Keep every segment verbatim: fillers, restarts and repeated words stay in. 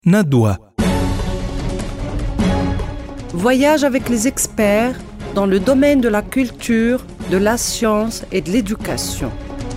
ندوة. Voyage avec les experts dans le domaine de la culture, de la science et de l'éducation.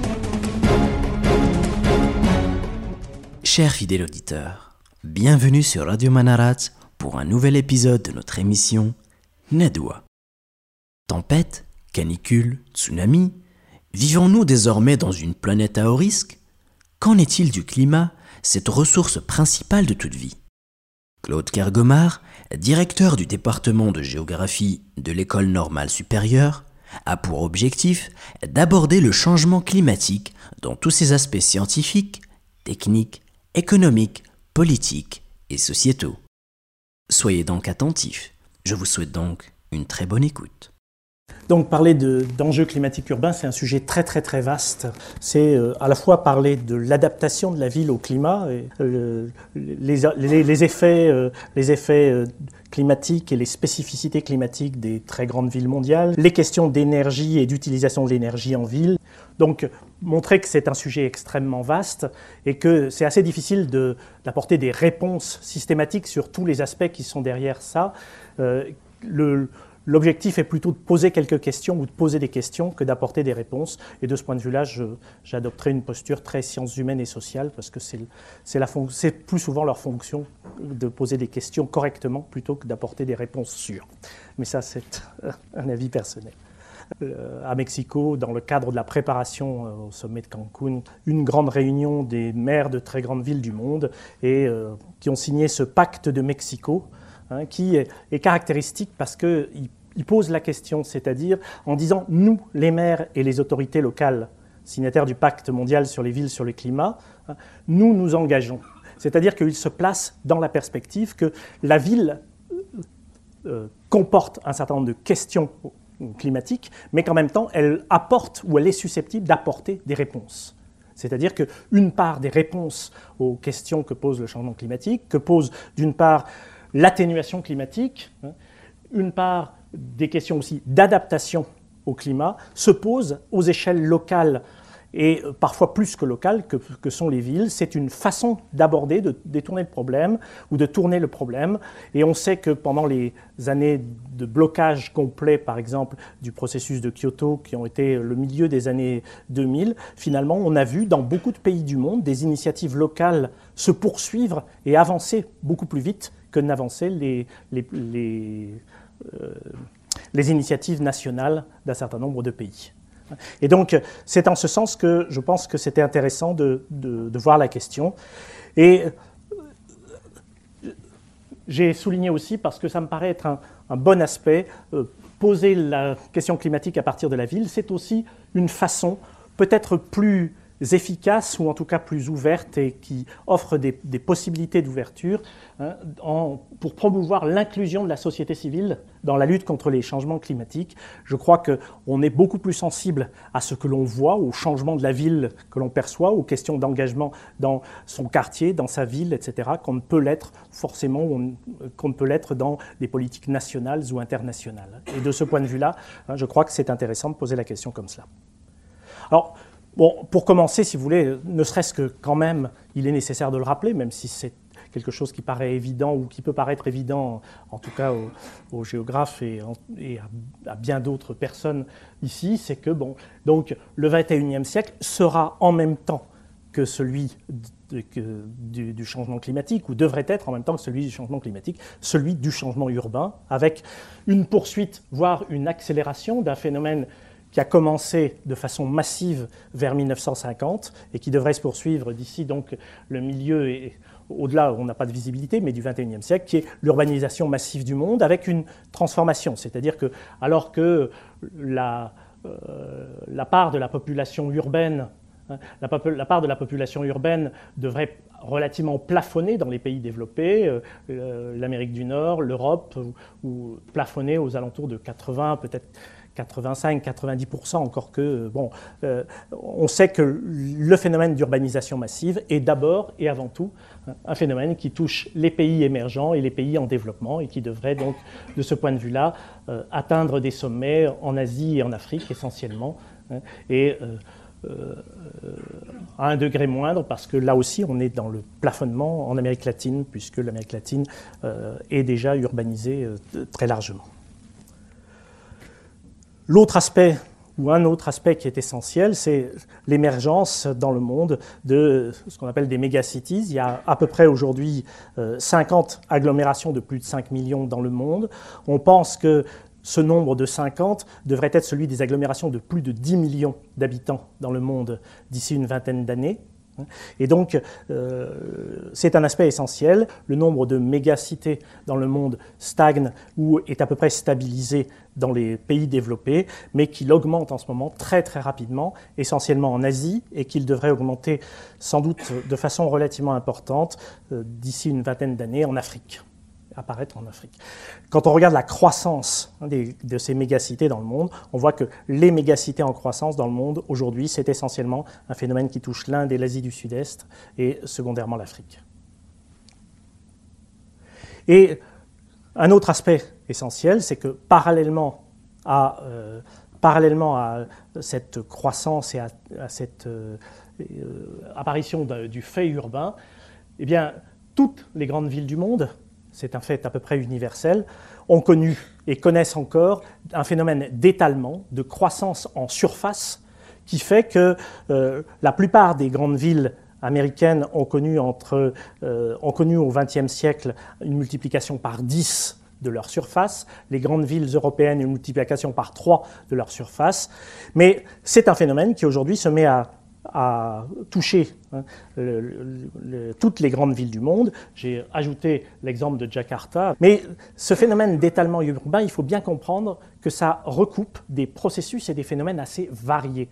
Chers fidèles auditeurs, bienvenue sur Radio Manarat pour un nouvel épisode de notre émission ندوة. Tempête, canicule, tsunami, vivons-nous désormais dans une planète à haut risque ? Qu'en est-il du climat, cette ressource principale de toute vie ? Claude Kergomar, directeur du département de géographie de l'École normale supérieure, a pour objectif d'aborder le changement climatique dans tous ses aspects scientifiques, techniques, économiques, politiques et sociétaux. Soyez donc attentifs. Je vous souhaite donc une très bonne écoute. Donc parler de, d'enjeux climatiques urbains, c'est un sujet très très très vaste. C'est euh, à la fois parler de l'adaptation de la ville au climat, et, euh, les, les, les effets, euh, les effets euh, climatiques et les spécificités climatiques des très grandes villes mondiales, les questions d'énergie et d'utilisation de l'énergie en ville. Donc montrer que c'est un sujet extrêmement vaste et que c'est assez difficile de, d'apporter des réponses systématiques sur tous les aspects qui sont derrière ça. Euh, le, L'objectif est plutôt de poser quelques questions ou de poser des questions que d'apporter des réponses. Et de ce point de vue-là, je, j'adopterai une posture très sciences humaines et sociales parce que c'est, c'est, la fon- c'est plus souvent leur fonction de poser des questions correctement plutôt que d'apporter des réponses sûres. Mais ça, c'est un avis personnel. Euh, à Mexico, dans le cadre de la préparation euh, au sommet de Cancun, une grande réunion des maires de très grandes villes du monde et euh, qui ont signé ce pacte de Mexico, Hein, qui est, est caractéristique parce qu'il il pose la question, c'est-à-dire en disant « nous, les maires et les autorités locales, signataires du pacte mondial sur les villes, sur le climat, hein, nous nous engageons ». C'est-à-dire qu'il se place dans la perspective que la ville euh, comporte un certain nombre de questions climatiques, mais qu'en même temps, elle apporte ou elle est susceptible d'apporter des réponses. C'est-à-dire qu'une part des réponses aux questions que pose le changement climatique, que pose d'une part l'atténuation climatique, une part des questions aussi d'adaptation au climat, se pose aux échelles locales et parfois plus que locales que, que sont les villes. C'est une façon d'aborder, de détourner le problème ou de tourner le problème. Et on sait que pendant les années de blocage complet, par exemple, du processus de Kyoto, qui ont été le milieu des années deux mille, finalement, on a vu dans beaucoup de pays du monde des initiatives locales se poursuivre et avancer beaucoup plus vite que n'avançaient les, les, les, euh, les initiatives nationales d'un certain nombre de pays. Et donc, c'est en ce sens que je pense que c'était intéressant de, de, de voir la question. Et j'ai souligné aussi, parce que ça me paraît être un, un bon aspect, euh, poser la question climatique à partir de la ville, c'est aussi une façon peut-être plus efficace ou en tout cas plus ouverte et qui offre des, des possibilités d'ouverture hein, en, pour promouvoir l'inclusion de la société civile dans la lutte contre les changements climatiques. Je crois qu'on est beaucoup plus sensible à ce que l'on voit, aux changements de la ville que l'on perçoit, aux questions d'engagement dans son quartier, dans sa ville, et cetera, qu'on ne peut l'être forcément, on, qu'on ne peut l'être dans des politiques nationales ou internationales. Et de ce point de vue-là, hein, je crois que c'est intéressant de poser la question comme cela. Alors, bon, pour commencer, si vous voulez, ne serait-ce que quand même, il est nécessaire de le rappeler, même si c'est quelque chose qui paraît évident ou qui peut paraître évident, en tout cas aux, aux géographes et, en, et à, à bien d'autres personnes ici, c'est que bon, donc le vingt et unième siècle sera en même temps que celui de, que, du, du changement climatique, ou devrait être en même temps que celui du changement climatique, celui du changement urbain, avec une poursuite, voire une accélération d'un phénomène qui a commencé de façon massive vers mille neuf cent cinquante et qui devrait se poursuivre d'ici donc le milieu, et au-delà on n'a pas de visibilité, mais du vingt et unième siècle, qui est l'urbanisation massive du monde avec une transformation. C'est-à-dire que alors que la, euh, la part de la population urbaine, hein, la, la part de la population urbaine devrait relativement plafonner dans les pays développés, euh, euh, l'Amérique du Nord, l'Europe, ou, ou plafonner aux alentours de quatre-vingts, peut-être quatre-vingt-cinq à quatre-vingt-dix pour cent, encore que, bon, euh, on sait que le phénomène d'urbanisation massive est d'abord et avant tout un phénomène qui touche les pays émergents et les pays en développement et qui devrait donc, de ce point de vue-là, euh, atteindre des sommets en Asie et en Afrique essentiellement. Hein, et euh, euh, à un degré moindre, parce que là aussi, on est dans le plafonnement en Amérique latine, puisque l'Amérique latine euh, est déjà urbanisée euh, très largement. L'autre aspect, ou un autre aspect qui est essentiel, c'est l'émergence dans le monde de ce qu'on appelle des mégacities. Il y a à peu près aujourd'hui euh, cinquante agglomérations de plus de cinq millions dans le monde. On pense que ce nombre de cinquante devrait être celui des agglomérations de plus de dix millions d'habitants dans le monde d'ici une vingtaine d'années. Et donc, euh, c'est un aspect essentiel. Le nombre de mégacités dans le monde stagne ou est à peu près stabilisé dans les pays développés, mais qu'il augmente en ce moment très très rapidement, essentiellement en Asie, et qu'il devrait augmenter sans doute de façon relativement importante euh, d'ici une vingtaine d'années en Afrique. Apparaître en Afrique. Quand on regarde la croissance hein, des, de ces mégacités dans le monde, on voit que les mégacités en croissance dans le monde, aujourd'hui, c'est essentiellement un phénomène qui touche l'Inde et l'Asie du Sud-Est, et secondairement l'Afrique. Et un autre aspect essentiel, c'est que parallèlement à, euh, parallèlement à cette croissance et à, à cette euh, euh, apparition de, du fait urbain, eh bien, toutes les grandes villes du monde, c'est un fait à peu près universel, ont connu et connaissent encore un phénomène d'étalement, de croissance en surface, qui fait que euh, la plupart des grandes villes américaines ont connu, entre, euh, ont connu au vingtième siècle une multiplication par dix de leur surface, les grandes villes européennes une multiplication par trois de leur surface, mais c'est un phénomène qui aujourd'hui se met à à toucher hein, le, le, le, toutes les grandes villes du monde. J'ai ajouté l'exemple de Jakarta. Mais ce phénomène d'étalement urbain, il faut bien comprendre que ça recoupe des processus et des phénomènes assez variés.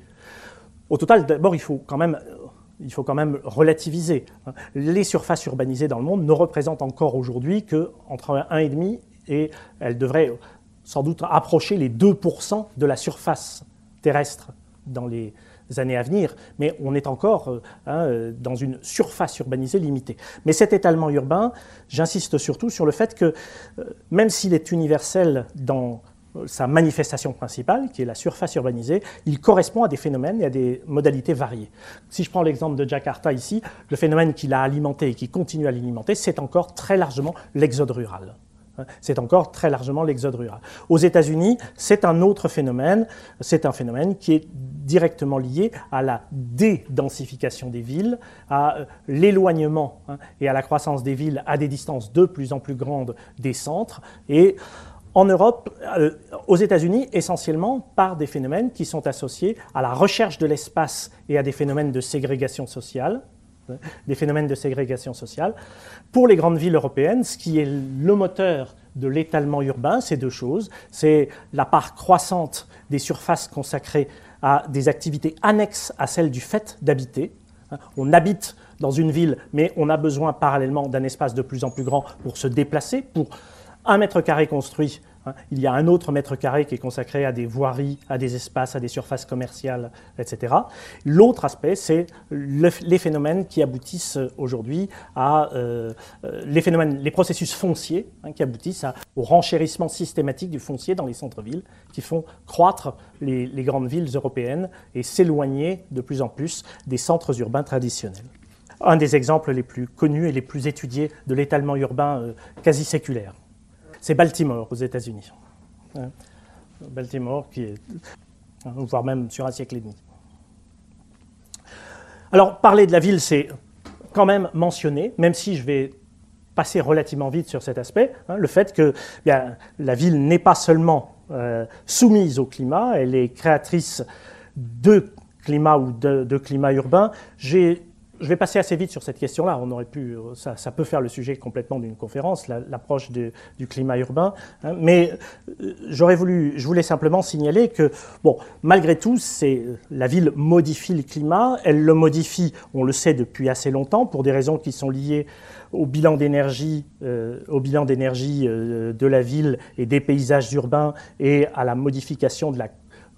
Au total, d'abord, il faut quand même, il faut quand même relativiser. Les surfaces urbanisées dans le monde ne représentent encore aujourd'hui qu'entre un virgule cinq et elles devraient sans doute approcher les deux pour cent de la surface terrestre dans les années à venir, mais on est encore hein, dans une surface urbanisée limitée. Mais cet étalement urbain, j'insiste surtout sur le fait que, euh, même s'il est universel dans sa manifestation principale, qui est la surface urbanisée, il correspond à des phénomènes et à des modalités variées. Si je prends l'exemple de Jakarta ici, le phénomène qui l'a alimenté et qui continue à l'alimenter, c'est encore très largement l'exode rural. C'est encore très largement l'exode rural. Aux États-Unis, c'est un autre phénomène, c'est un phénomène qui est directement lié à la dédensification des villes, à l'éloignement hein, et à la croissance des villes à des distances de plus en plus grandes des centres, et en Europe, euh, aux États-Unis, essentiellement par des phénomènes qui sont associés à la recherche de l'espace et à des phénomènes de ségrégation sociale, des phénomènes de ségrégation sociale. Pour les grandes villes européennes, ce qui est le moteur de l'étalement urbain, c'est deux choses. C'est la part croissante des surfaces consacrées à des activités annexes à celles du fait d'habiter. On habite dans une ville, mais on a besoin parallèlement d'un espace de plus en plus grand pour se déplacer. Pour un mètre carré construit, hein, il y a un autre mètre carré qui est consacré à des voiries, à des espaces, à des surfaces commerciales, et cetera. L'autre aspect, c'est le, les phénomènes qui aboutissent aujourd'hui à euh, les phénomènes, les processus fonciers hein, qui aboutissent à, au renchérissement systématique du foncier dans les centres-villes, qui font croître les, les grandes villes européennes et s'éloigner de plus en plus des centres urbains traditionnels. Un des exemples les plus connus et les plus étudiés de l'étalement urbain euh, quasi séculaire, c'est Baltimore aux États-Unis. Baltimore, qui est, voire même sur un siècle et demi. Alors, parler de la ville, c'est quand même mentionner, même si je vais passer relativement vite sur cet aspect, hein, le fait que bien, la ville n'est pas seulement euh, soumise au climat, elle est créatrice de climat ou de, de climat urbain. J'ai Je vais passer assez vite sur cette question-là. On aurait pu, ça, ça peut faire le sujet complètement d'une conférence, la, l'approche de, du climat urbain. Hein, mais j'aurais voulu, je voulais simplement signaler que, bon, malgré tout, c'est, la ville modifie le climat. Elle le modifie, on le sait depuis assez longtemps, pour des raisons qui sont liées au bilan d'énergie, euh, au bilan d'énergie euh, de la ville et des paysages urbains et à la modification de la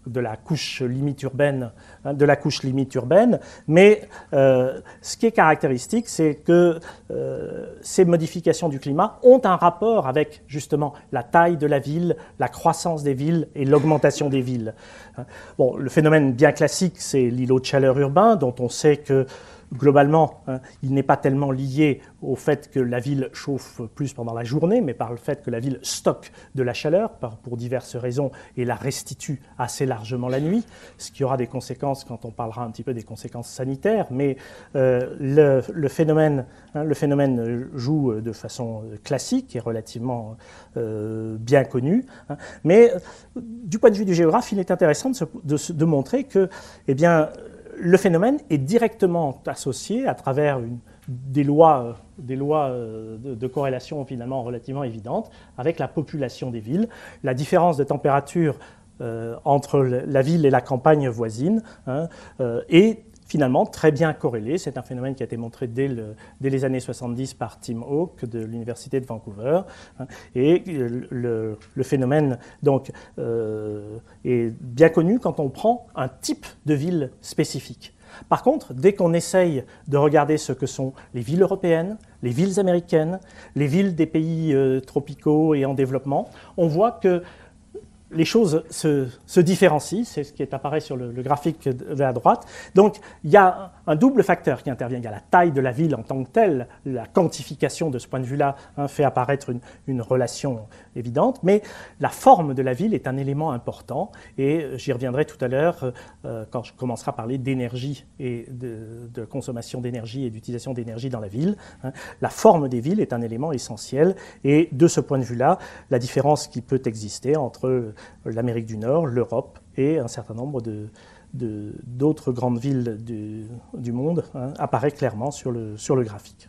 de la couche limite urbaine, hein, de la couche limite urbaine, mais euh, ce qui est caractéristique, c'est que euh, ces modifications du climat ont un rapport avec justement la taille de la ville, la croissance des villes et l'augmentation des villes. Bon, le phénomène bien classique, c'est l'îlot de chaleur urbain, dont on sait que globalement, hein, il n'est pas tellement lié au fait que la ville chauffe plus pendant la journée, mais par le fait que la ville stocke de la chaleur par, pour diverses raisons et la restitue assez largement la nuit, ce qui aura des conséquences quand on parlera un petit peu des conséquences sanitaires. Mais euh, le, le, phénomène, hein, le phénomène joue de façon classique et relativement euh, bien connue. Hein. Mais du point de vue du géographe, il est intéressant de, se, de, de montrer que, eh bien, le phénomène est directement associé à travers une, des lois, des lois de, de corrélation finalement relativement évidentes avec la population des villes. La différence de température euh, entre la ville et la campagne voisine hein, euh, est finalement très bien corrélée. C'est un phénomène qui a été montré dès, le, dès les années soixante-dix par Tim Hawke de l'Université de Vancouver. Hein, et le, le phénomène donc, euh, est bien connu quand on prend un type de ville spécifique. Par contre, dès qu'on essaye de regarder ce que sont les villes européennes, les villes américaines, les villes des pays euh, tropicaux et en développement, on voit que les choses se, se différencient, c'est ce qui est apparaît sur le, le graphique de la droite. Donc, il y a un double facteur qui intervient. Il y a la taille de la ville en tant que telle, la quantification de ce point de vue-là hein, fait apparaître une, une relation évidente, mais la forme de la ville est un élément important, et j'y reviendrai tout à l'heure euh, quand je commencerai à parler d'énergie et de, de consommation d'énergie et d'utilisation d'énergie dans la ville. Hein. La forme des villes est un élément essentiel, et de ce point de vue-là, la différence qui peut exister entre l'Amérique du Nord, l'Europe et un certain nombre de, de, d'autres grandes villes du, du monde hein, apparaît clairement sur le, sur le graphique.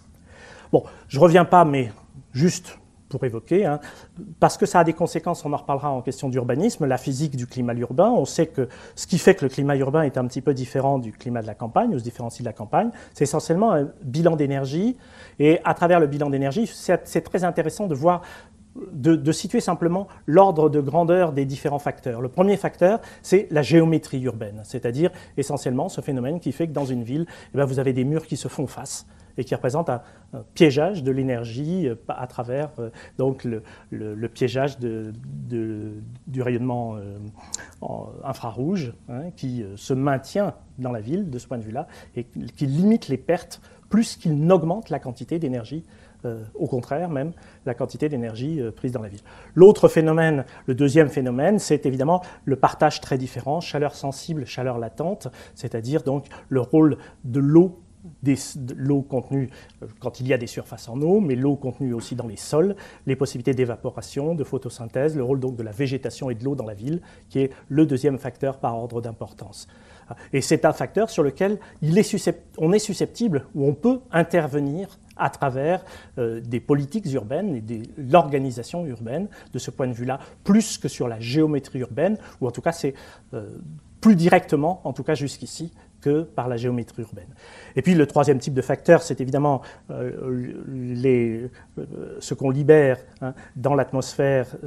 Bon, je ne reviens pas, mais juste pour évoquer, hein, parce que ça a des conséquences, on en reparlera en question d'urbanisme, la physique du climat urbain. On sait que ce qui fait que le climat urbain est un petit peu différent du climat de la campagne, ou se différencie de la campagne, c'est essentiellement un bilan d'énergie. Et à travers le bilan d'énergie, c'est, c'est très intéressant de voir De, de situer simplement l'ordre de grandeur des différents facteurs. Le premier facteur, c'est la géométrie urbaine, c'est-à-dire essentiellement ce phénomène qui fait que dans une ville, eh bien, vous avez des murs qui se font face et qui représentent un, un piégeage de l'énergie à travers euh, donc le, le, le piégeage de, de, du rayonnement euh, infrarouge hein, qui euh, se maintient dans la ville de ce point de vue-là et qui limite les pertes plus qu'il n'augmente la quantité d'énergie. Euh, au contraire même, la quantité d'énergie euh, prise dans la ville. L'autre phénomène, le deuxième phénomène, c'est évidemment le partage très différent, chaleur sensible, chaleur latente, c'est-à-dire donc le rôle de l'eau, des, de l'eau contenue euh, quand il y a des surfaces en eau, mais l'eau contenue aussi dans les sols, les possibilités d'évaporation, de photosynthèse, le rôle donc de la végétation et de l'eau dans la ville, qui est le deuxième facteur par ordre d'importance. Et c'est un facteur sur lequel il est suscept- on est susceptible, ou on peut intervenir à travers euh, des politiques urbaines et de l'organisation urbaine, de ce point de vue-là, plus que sur la géométrie urbaine, ou en tout cas c'est euh, plus directement, en tout cas jusqu'ici, que par la géométrie urbaine. Et puis le troisième type de facteur, c'est évidemment euh, les, euh, ce qu'on libère hein, dans l'atmosphère, euh,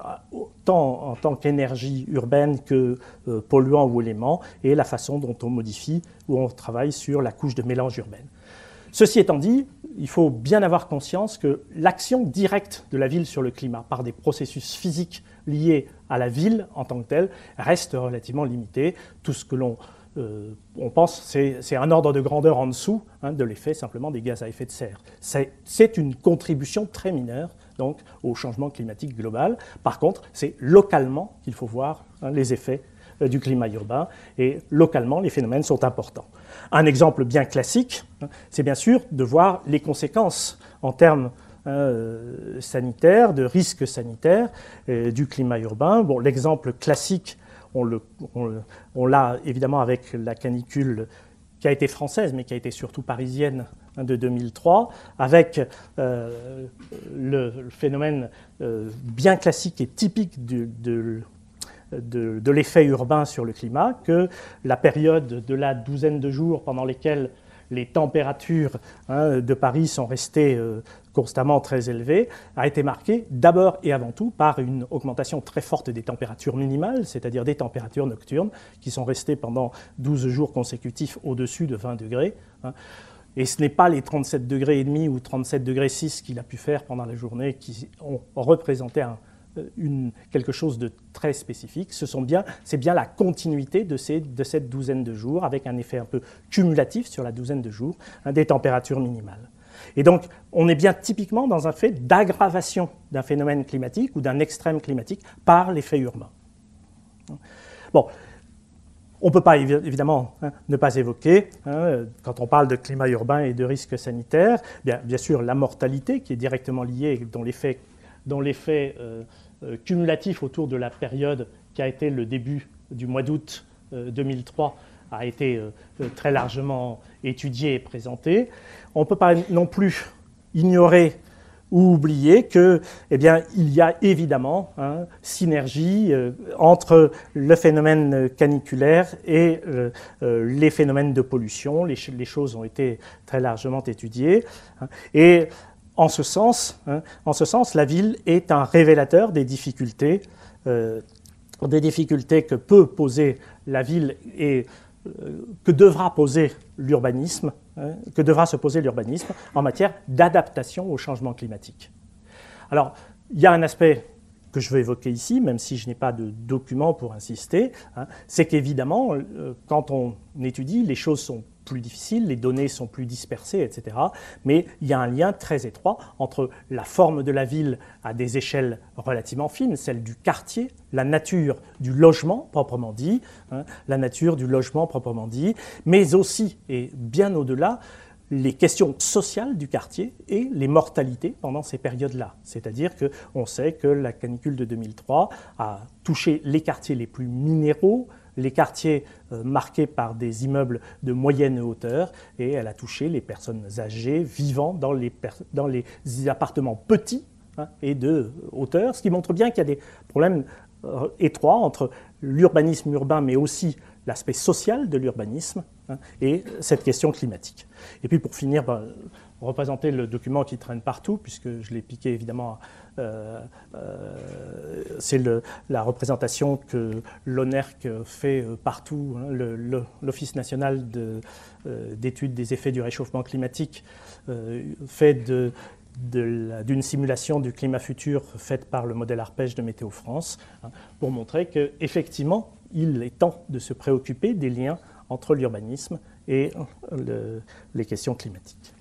tant en tant qu'énergie urbaine que euh, polluant ou élément, et la façon dont on modifie ou on travaille sur la couche de mélange urbaine. Ceci étant dit, il faut bien avoir conscience que l'action directe de la ville sur le climat par des processus physiques liés à la ville en tant que telle reste relativement limitée. Tout ce que l'on euh, on pense, c'est, c'est un ordre de grandeur en dessous hein, de l'effet simplement des gaz à effet de serre. C'est, c'est une contribution très mineure donc, au changement climatique global. Par contre, c'est localement qu'il faut voir hein, les effets euh, du climat urbain et localement, les phénomènes sont importants. Un exemple bien classique, hein, c'est bien sûr de voir les conséquences en termes euh, sanitaires, de risques sanitaires euh, du climat urbain. Bon, l'exemple classique, on, le, on, on l'a évidemment avec la canicule qui a été française, mais qui a été surtout parisienne hein, de deux mille trois, avec euh, le, le phénomène euh, bien classique et typique du, de De, de l'effet urbain sur le climat, que la période de la douzaine de jours pendant lesquels les températures hein, de Paris sont restées euh, constamment très élevées, a été marquée d'abord et avant tout par une augmentation très forte des températures minimales, c'est-à-dire des températures nocturnes, qui sont restées pendant douze jours consécutifs au-dessus de vingt degrés. Hein. Et ce n'est pas les trente-sept degrés et demi ou trente-sept degrés six qu'il a pu faire pendant la journée qui ont représenté un, une, quelque chose de très spécifique. Ce sont bien, c'est bien la continuité de, ces, de cette douzaine de jours, avec un effet un peu cumulatif sur la douzaine de jours, hein, des températures minimales. Et donc, on est bien typiquement dans un fait d'aggravation d'un phénomène climatique ou d'un extrême climatique par l'effet urbain. Bon. On ne peut pas évidemment hein, ne pas évoquer, hein, quand on parle de climat urbain et de risques sanitaires, bien, bien sûr la mortalité qui est directement liée, dont l'effet, dont l'effet euh, euh, cumulatif autour de la période qui a été le début du mois d'août euh, deux mille trois a été euh, très largement étudié et présenté. On ne peut pas non plus ignorer ou oublier que, eh bien, il y a évidemment hein, synergie euh, entre le phénomène caniculaire et euh, euh, les phénomènes de pollution. Les, les choses ont été très largement étudiées. Hein, et en ce sens, hein, en ce sens, la ville est un révélateur des difficultés, euh, des difficultés que peut poser la ville et que devra poser l'urbanisme, hein, que devra se poser l'urbanisme en matière d'adaptation au changement climatique. Alors, il y a un aspect que je veux évoquer ici, même si je n'ai pas de document pour insister, hein, c'est qu'évidemment, euh, quand on étudie, les choses sont plus difficiles, les données sont plus dispersées, et cetera. Mais il y a un lien très étroit entre la forme de la ville à des échelles relativement fines, celle du quartier, la nature du logement proprement dit, hein, la nature du logement proprement dit, mais aussi, et bien au-delà, les questions sociales du quartier et les mortalités pendant ces périodes-là. C'est-à-dire qu'on sait que la canicule de deux mille trois a touché les quartiers les plus minéraux, les quartiers euh, marqués par des immeubles de moyenne hauteur, et elle a touché les personnes âgées vivant dans les, dans les appartements petits hein, et de hauteur, ce qui montre bien qu'il y a des problèmes euh, étroits entre l'urbanisme urbain, mais aussi l'aspect social de l'urbanisme hein, et cette question climatique. Et puis pour finir, ben, représenter le document qui traîne partout, puisque je l'ai piqué évidemment, euh, euh, c'est le, la représentation que l'ONERC fait partout, hein, le, le, l'Office national de, euh, d'études des effets du réchauffement climatique euh, fait de, de la, d'une simulation du climat futur faite par le modèle Arpège de Météo France, hein, pour montrer qu'effectivement, il est temps de se préoccuper des liens entre l'urbanisme et le, les questions climatiques.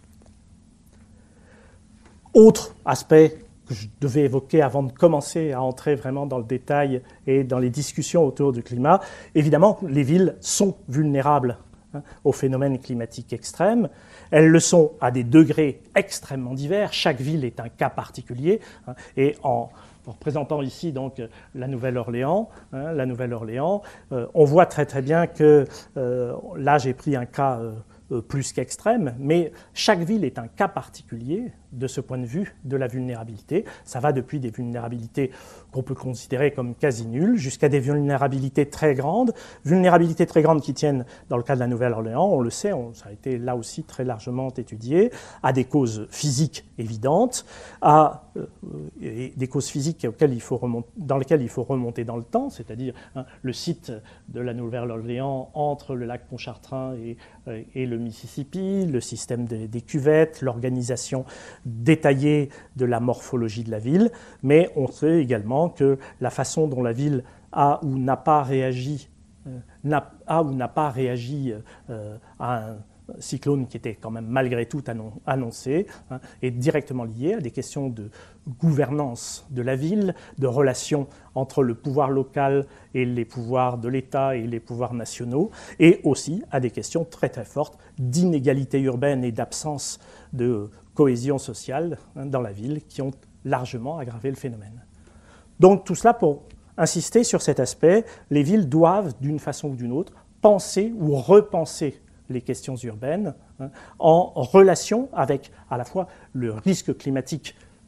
Autre aspect que je devais évoquer avant de commencer à entrer vraiment dans le détail et dans les discussions autour du climat, évidemment, les villes sont vulnérables hein, aux phénomènes climatiques extrêmes. Elles le sont à des degrés extrêmement divers. Chaque ville est un cas particulier. Hein, et en, en représentant ici donc la Nouvelle-Orléans, hein, la Nouvelle-Orléans, euh, on voit très très bien que euh, là j'ai pris un cas euh, plus qu'extrême, mais chaque ville est un cas particulier de ce point de vue de la vulnérabilité. Ça va depuis des vulnérabilités qu'on peut considérer comme quasi nulles jusqu'à des vulnérabilités très grandes, vulnérabilités très grandes qui tiennent, dans le cas de la Nouvelle-Orléans, on le sait, on, ça a été là aussi très largement étudié, à des causes physiques évidentes, à euh, et des causes physiques auxquelles il faut remonter, dans lesquelles il faut remonter dans le temps, c'est-à-dire hein, le site de la Nouvelle-Orléans entre le lac Pontchartrain et, et le Mississippi, le système des, des cuvettes, l'organisation détaillée de la morphologie de la ville, mais on sait également que la façon dont la ville a ou n'a pas réagi, euh, n'a, a ou n'a pas réagi euh, à un cyclone qui était quand même malgré tout annoncé, hein, est directement lié à des questions de gouvernance de la ville, de relations entre le pouvoir local et les pouvoirs de l'État et les pouvoirs nationaux, et aussi à des questions très très fortes d'inégalité urbaine et d'absence de cohésion sociale hein, dans la ville qui ont largement aggravé le phénomène. Donc tout cela pour insister sur cet aspect, les villes doivent d'une façon ou d'une autre penser ou repenser les questions urbaines hein, en relation avec à la fois le risque climatique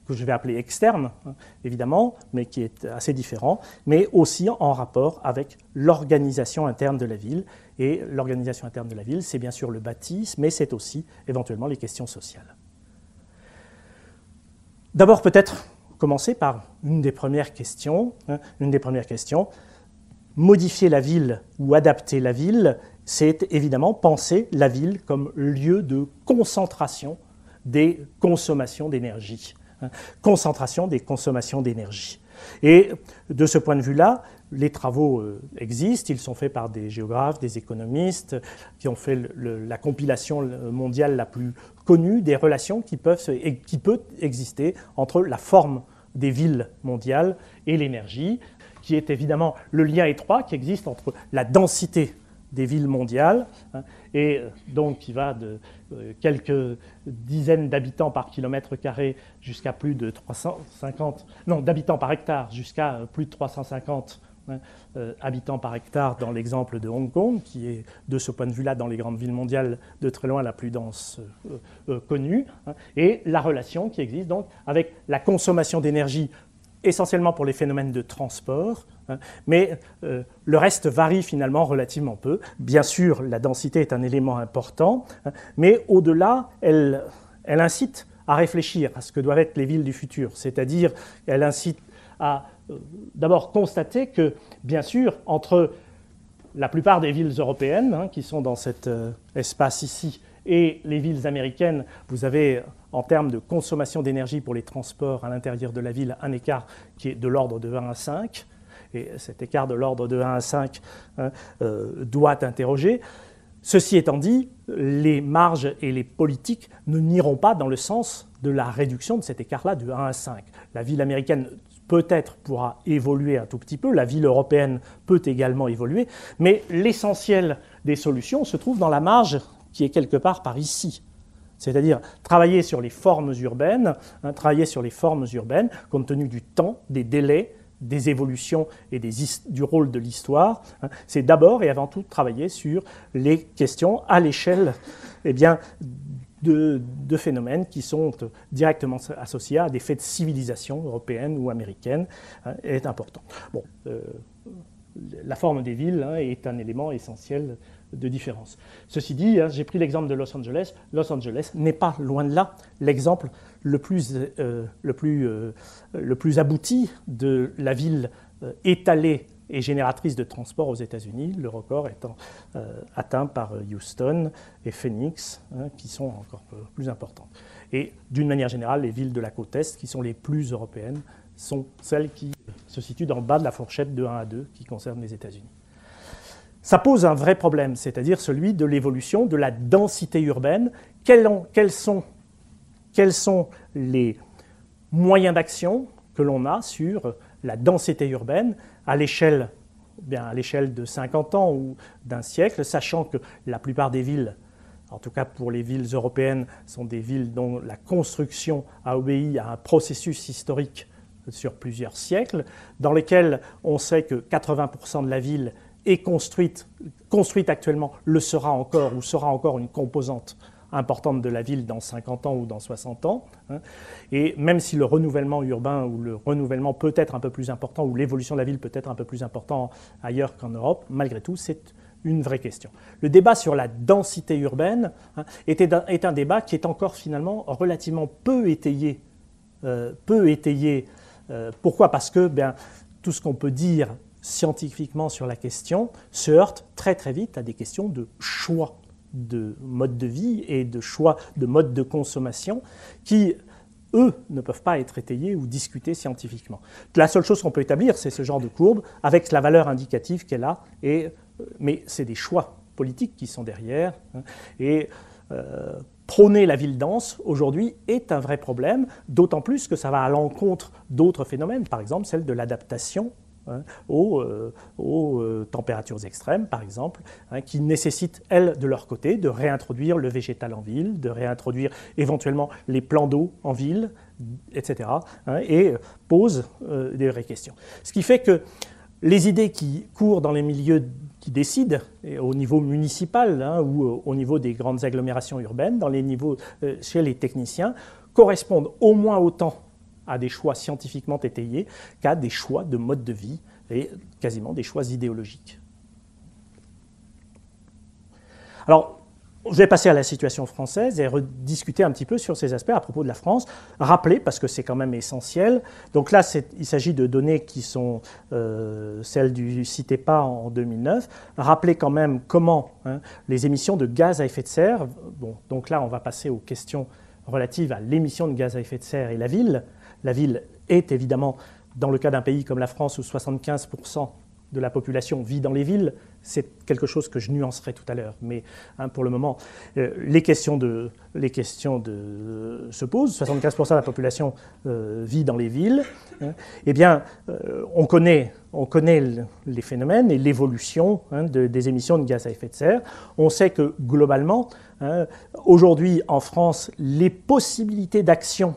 que je vais appeler externe, hein, évidemment, mais qui est assez différent, mais aussi en rapport avec l'organisation interne de la ville. Et l'organisation interne de la ville, c'est bien sûr le bâti, mais c'est aussi éventuellement les questions sociales. D'abord, peut-être commencer par une des premières questions. Hein, une des premières questions. Modifier la ville ou adapter la ville, c'est évidemment penser la ville comme lieu de concentration des consommations d'énergie. Hein, concentration des consommations d'énergie. Et de ce point de vue-là, les travaux euh, existent, ils sont faits par des géographes, des économistes, qui ont fait le, le, la compilation mondiale la plus connue des relations qui peuvent se, et qui peut exister entre la forme des villes mondiales et l'énergie, qui est évidemment le lien étroit qui existe entre la densité des villes mondiales, hein, et donc qui va de euh, quelques dizaines d'habitants par kilomètre carré jusqu'à plus de trois cent cinquante, non, d'habitants par hectare jusqu'à plus de trois cent cinquante hein, euh, habitants par hectare dans l'exemple de Hong Kong, qui est de ce point de vue-là dans les grandes villes mondiales de très loin la plus dense euh, euh, connue, hein, et la relation qui existe donc avec la consommation d'énergie essentiellement pour les phénomènes de transport, hein, mais euh, le reste varie finalement relativement peu. Bien sûr, la densité est un élément important, hein, mais au-delà, elle, elle incite à réfléchir à ce que doivent être les villes du futur, c'est-à-dire elle incite à euh, d'abord constater que, bien sûr, entre la plupart des villes européennes, hein, qui sont dans cet euh, espace ici, et les villes américaines, vous avez, en termes de consommation d'énergie pour les transports à l'intérieur de la ville, un écart qui est de l'ordre de un à cinq. Et cet écart de l'ordre de un à cinq hein, euh, doit interroger. Ceci étant dit, les marges et les politiques ne n'iront pas dans le sens de la réduction de cet écart-là de un à cinq. La ville américaine peut-être pourra évoluer un tout petit peu, la ville européenne peut également évoluer, mais l'essentiel des solutions se trouve dans la marge qui est quelque part par ici. C'est-à-dire travailler sur les formes urbaines, hein, travailler sur les formes urbaines, compte tenu du temps, des délais, des évolutions et des, du rôle de l'histoire, hein, c'est d'abord et avant tout travailler sur les questions à l'échelle eh bien, de, de phénomènes qui sont directement associés à des faits de civilisation européenne ou américaine, hein, est important. Bon, euh, la forme des villes hein, est un élément essentiel de différence. Ceci dit, hein, j'ai pris l'exemple de Los Angeles. Los Angeles n'est pas, loin de là, l'exemple le plus, euh, le plus, euh, le plus abouti de la ville euh, étalée et génératrice de transport aux États-Unis, le record étant euh, atteint par Houston et Phoenix, hein, qui sont encore plus importantes. Et d'une manière générale, les villes de la côte Est, qui sont les plus européennes, sont celles qui se situent dans le bas de la fourchette de un à deux qui concerne les États-Unis. Ça pose un vrai problème, c'est-à-dire celui de l'évolution de la densité urbaine. Quels, ont, quels, sont, quels sont les moyens d'action que l'on a sur la densité urbaine à l'échelle, bien à l'échelle de cinquante ans ou d'un siècle, sachant que la plupart des villes, en tout cas pour les villes européennes, sont des villes dont la construction a obéi à un processus historique sur plusieurs siècles, dans lesquels on sait que quatre-vingts pour cent de la ville est construite, construite actuellement, le sera encore ou sera encore une composante importante de la ville dans cinquante ans ou dans soixante ans. Hein. Et même si le renouvellement urbain ou le renouvellement peut être un peu plus important, ou l'évolution de la ville peut être un peu plus important ailleurs qu'en Europe, malgré tout, c'est une vraie question. Le débat sur la densité urbaine hein, est, un, est un débat qui est encore finalement relativement peu étayé. Euh, peu étayé. Euh, pourquoi ? Parce que bien, tout ce qu'on peut dire scientifiquement sur la question se heurte très très vite à des questions de choix de mode de vie et de choix de mode de consommation qui, eux, ne peuvent pas être étayés ou discutés scientifiquement. La seule chose qu'on peut établir, c'est ce genre de courbe avec la valeur indicative qu'elle a, et, mais c'est des choix politiques qui sont derrière. Hein, et euh, prôner la ville dense, aujourd'hui, est un vrai problème, d'autant plus que ça va à l'encontre d'autres phénomènes, par exemple celle de l'adaptation Hein, aux, euh, aux euh, températures extrêmes, par exemple, hein, qui nécessitent, elles, de leur côté, de réintroduire le végétal en ville, de réintroduire éventuellement les plans d'eau en ville, et cetera, hein, et posent euh, des vraies questions. Ce qui fait que les idées qui courent dans les milieux qui décident, au niveau municipal hein, ou au niveau des grandes agglomérations urbaines, dans les niveaux, euh, chez les techniciens, correspondent au moins autant à des choix scientifiquement étayés qu'à des choix de mode de vie et quasiment des choix idéologiques. Alors, je vais passer à la situation française et rediscuter un petit peu sur ces aspects à propos de la France. Rappeler, parce que c'est quand même essentiel. Donc là, il s'agit de données qui sont euh, celles du CITEPA en deux mille neuf. Rappeler quand même comment hein, les émissions de gaz à effet de serre. Bon, donc là, on va passer aux questions relatives à l'émission de gaz à effet de serre et la ville. La ville est évidemment, dans le cas d'un pays comme la France, où soixante-quinze pour cent de la population vit dans les villes, c'est quelque chose que je nuancerai tout à l'heure. Mais hein, pour le moment, euh, les questions, de, les questions de, euh, se posent. soixante-quinze pour cent de la population euh, vit dans les villes. Hein. Eh bien, euh, on connaît, on connaît les phénomènes et l'évolution hein, de, des émissions de gaz à effet de serre. On sait que globalement, hein, aujourd'hui en France, les possibilités d'action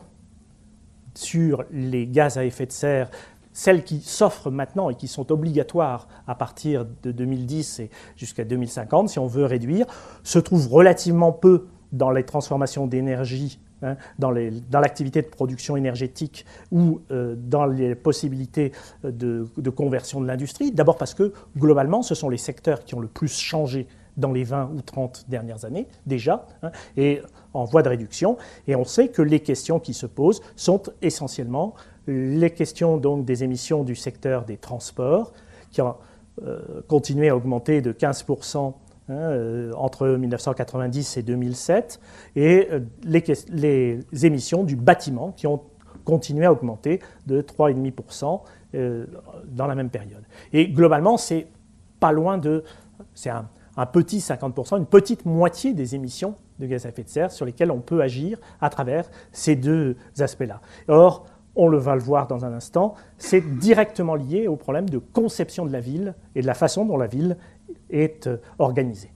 sur les gaz à effet de serre, celles qui s'offrent maintenant et qui sont obligatoires à partir de deux mille dix et jusqu'à deux mille cinquante, si on veut réduire, se trouvent relativement peu dans les transformations d'énergie, hein, dans, les, dans l'activité de production énergétique ou euh, dans les possibilités de, de conversion de l'industrie. D'abord parce que, globalement, ce sont les secteurs qui ont le plus changé dans les vingt ou trente dernières années, déjà, hein, et en voie de réduction. Et on sait que les questions qui se posent sont essentiellement les questions donc, des émissions du secteur des transports, qui ont euh, continué à augmenter de quinze pour cent hein, euh, entre mille neuf cent quatre-vingt-dix et deux mille sept, et euh, les, les émissions du bâtiment, qui ont continué à augmenter de trois virgule cinq pour cent euh, dans la même période. Et globalement, c'est pas loin de... C'est un, un petit cinquante pour cent, une petite moitié des émissions de gaz à effet de serre sur lesquelles on peut agir à travers ces deux aspects-là. Or, on le va le voir dans un instant, c'est directement lié au problème de conception de la ville et de la façon dont la ville est organisée.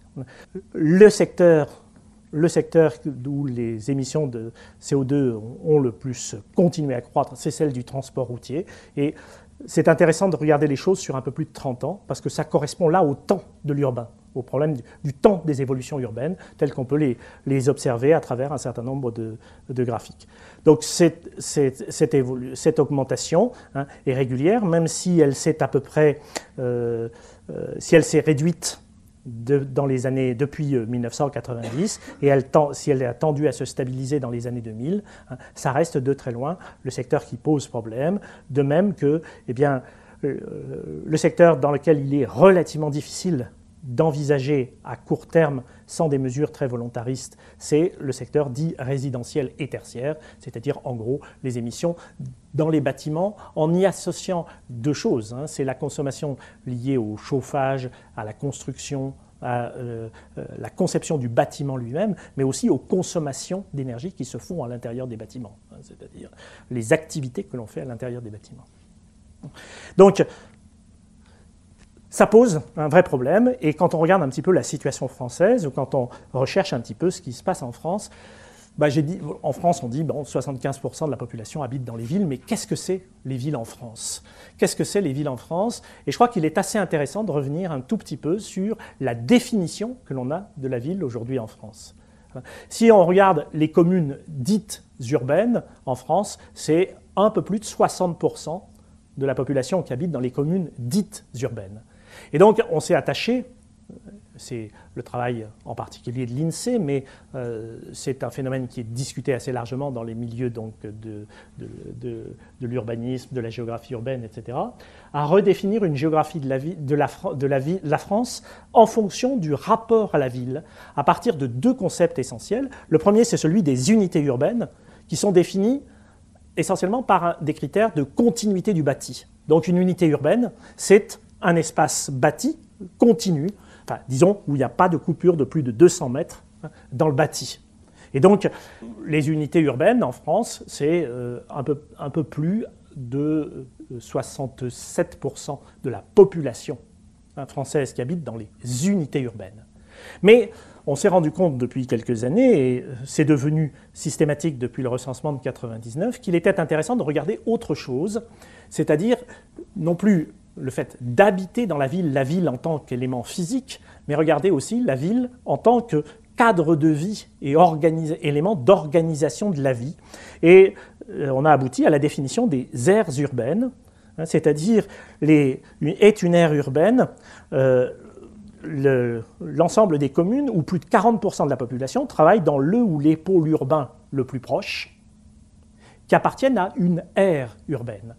Le secteur, le secteur où les émissions de C O deux ont le plus continué à croître, c'est celle du transport routier. Et c'est intéressant de regarder les choses sur un peu plus de trente ans, parce que ça correspond là au temps de l'urbain, au problème du, du temps des évolutions urbaines, telles qu'on peut les, les observer à travers un certain nombre de, de graphiques. Donc cette, cette, cette, évolu- cette augmentation hein, est régulière, même si elle s'est à peu près, euh, euh, si elle s'est réduite de, dans les années depuis mille neuf cent quatre-vingt-dix, et elle tend, si elle a tendu à se stabiliser dans les années deux mille, hein, ça reste de très loin le secteur qui pose problème, de même que eh bien, euh, le secteur dans lequel il est relativement difficile d'envisager à court terme sans des mesures très volontaristes, c'est le secteur dit résidentiel et tertiaire, c'est-à-dire en gros les émissions dans les bâtiments en y associant deux choses. Hein, c'est la consommation liée au chauffage, à la construction, à euh, euh, la conception du bâtiment lui-même, mais aussi aux consommations d'énergie qui se font à l'intérieur des bâtiments, hein, c'est-à-dire les activités que l'on fait à l'intérieur des bâtiments. Donc, ça pose un vrai problème, et quand on regarde un petit peu la situation française, ou quand on recherche un petit peu ce qui se passe en France, bah j'ai dit, en France on dit bon, soixante-quinze pour cent de la population habite dans les villes, mais qu'est-ce que c'est les villes en France ? Qu'est-ce que c'est les villes en France ? Et je crois qu'il est assez intéressant de revenir un tout petit peu sur la définition que l'on a de la ville aujourd'hui en France. Si on regarde les communes dites urbaines en France, c'est un peu plus de soixante pour cent de la population qui habite dans les communes dites urbaines. Et donc, on s'est attaché, c'est le travail en particulier de l'INSEE, mais euh, c'est un phénomène qui est discuté assez largement dans les milieux donc, de, de, de, de l'urbanisme, de la géographie urbaine, et cetera, à redéfinir une géographie de la, vie, de, la, de, la, vie, de la France en fonction du rapport à la ville, à partir de deux concepts essentiels. Le premier, c'est celui des unités urbaines, qui sont définies essentiellement par un, des critères de continuité du bâti. Donc, une unité urbaine, c'est un espace bâti continu, enfin, disons, où il n'y a pas de coupure de plus de deux cents mètres dans le bâti. Et donc, les unités urbaines en France, c'est euh, un peu, un peu plus de soixante-sept pour cent de la population hein, française qui habite dans les unités urbaines. Mais on s'est rendu compte depuis quelques années, et c'est devenu systématique depuis le recensement de quatre-vingt-dix-neuf, qu'il était intéressant de regarder autre chose, c'est-à-dire non plus le fait d'habiter dans la ville, la ville en tant qu'élément physique, mais regarder aussi la ville en tant que cadre de vie et organisa- élément d'organisation de la vie. Et on a abouti à la définition des aires urbaines, hein, c'est-à-dire les, est une aire urbaine euh, le, l'ensemble des communes où plus de quarante pour cent de la population travaille dans le ou les pôles urbains le plus proche, qui appartiennent à une aire urbaine.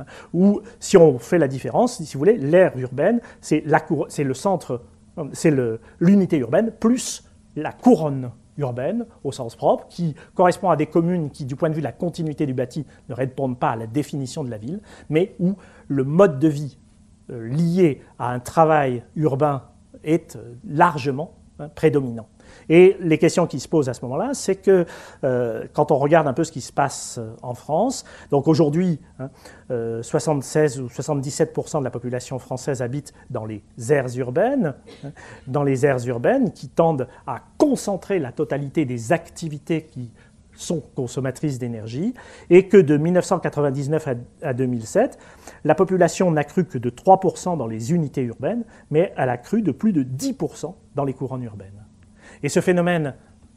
Ou si on fait la différence, si vous voulez, l'aire urbaine, c'est, la, c'est le centre, c'est le, l'unité urbaine plus la couronne urbaine au sens propre, qui correspond à des communes qui, du point de vue de la continuité du bâti, ne répondent pas à la définition de la ville, mais où le mode de vie euh, lié à un travail urbain est euh, largement hein, prédominant. Et les questions qui se posent à ce moment-là, c'est que euh, quand on regarde un peu ce qui se passe en France, donc aujourd'hui, hein, euh, soixante-seize ou soixante-dix-sept pour cent de la population française habite dans les aires urbaines, hein, dans les aires urbaines qui tendent à concentrer la totalité des activités qui sont consommatrices d'énergie, et que de mille neuf cent quatre-vingt-dix-neuf à deux mille sept, la population n'a cru que de trois pour cent dans les unités urbaines, mais elle a cru de plus de dix pour cent dans les couronnes urbaines. Et ce phénomène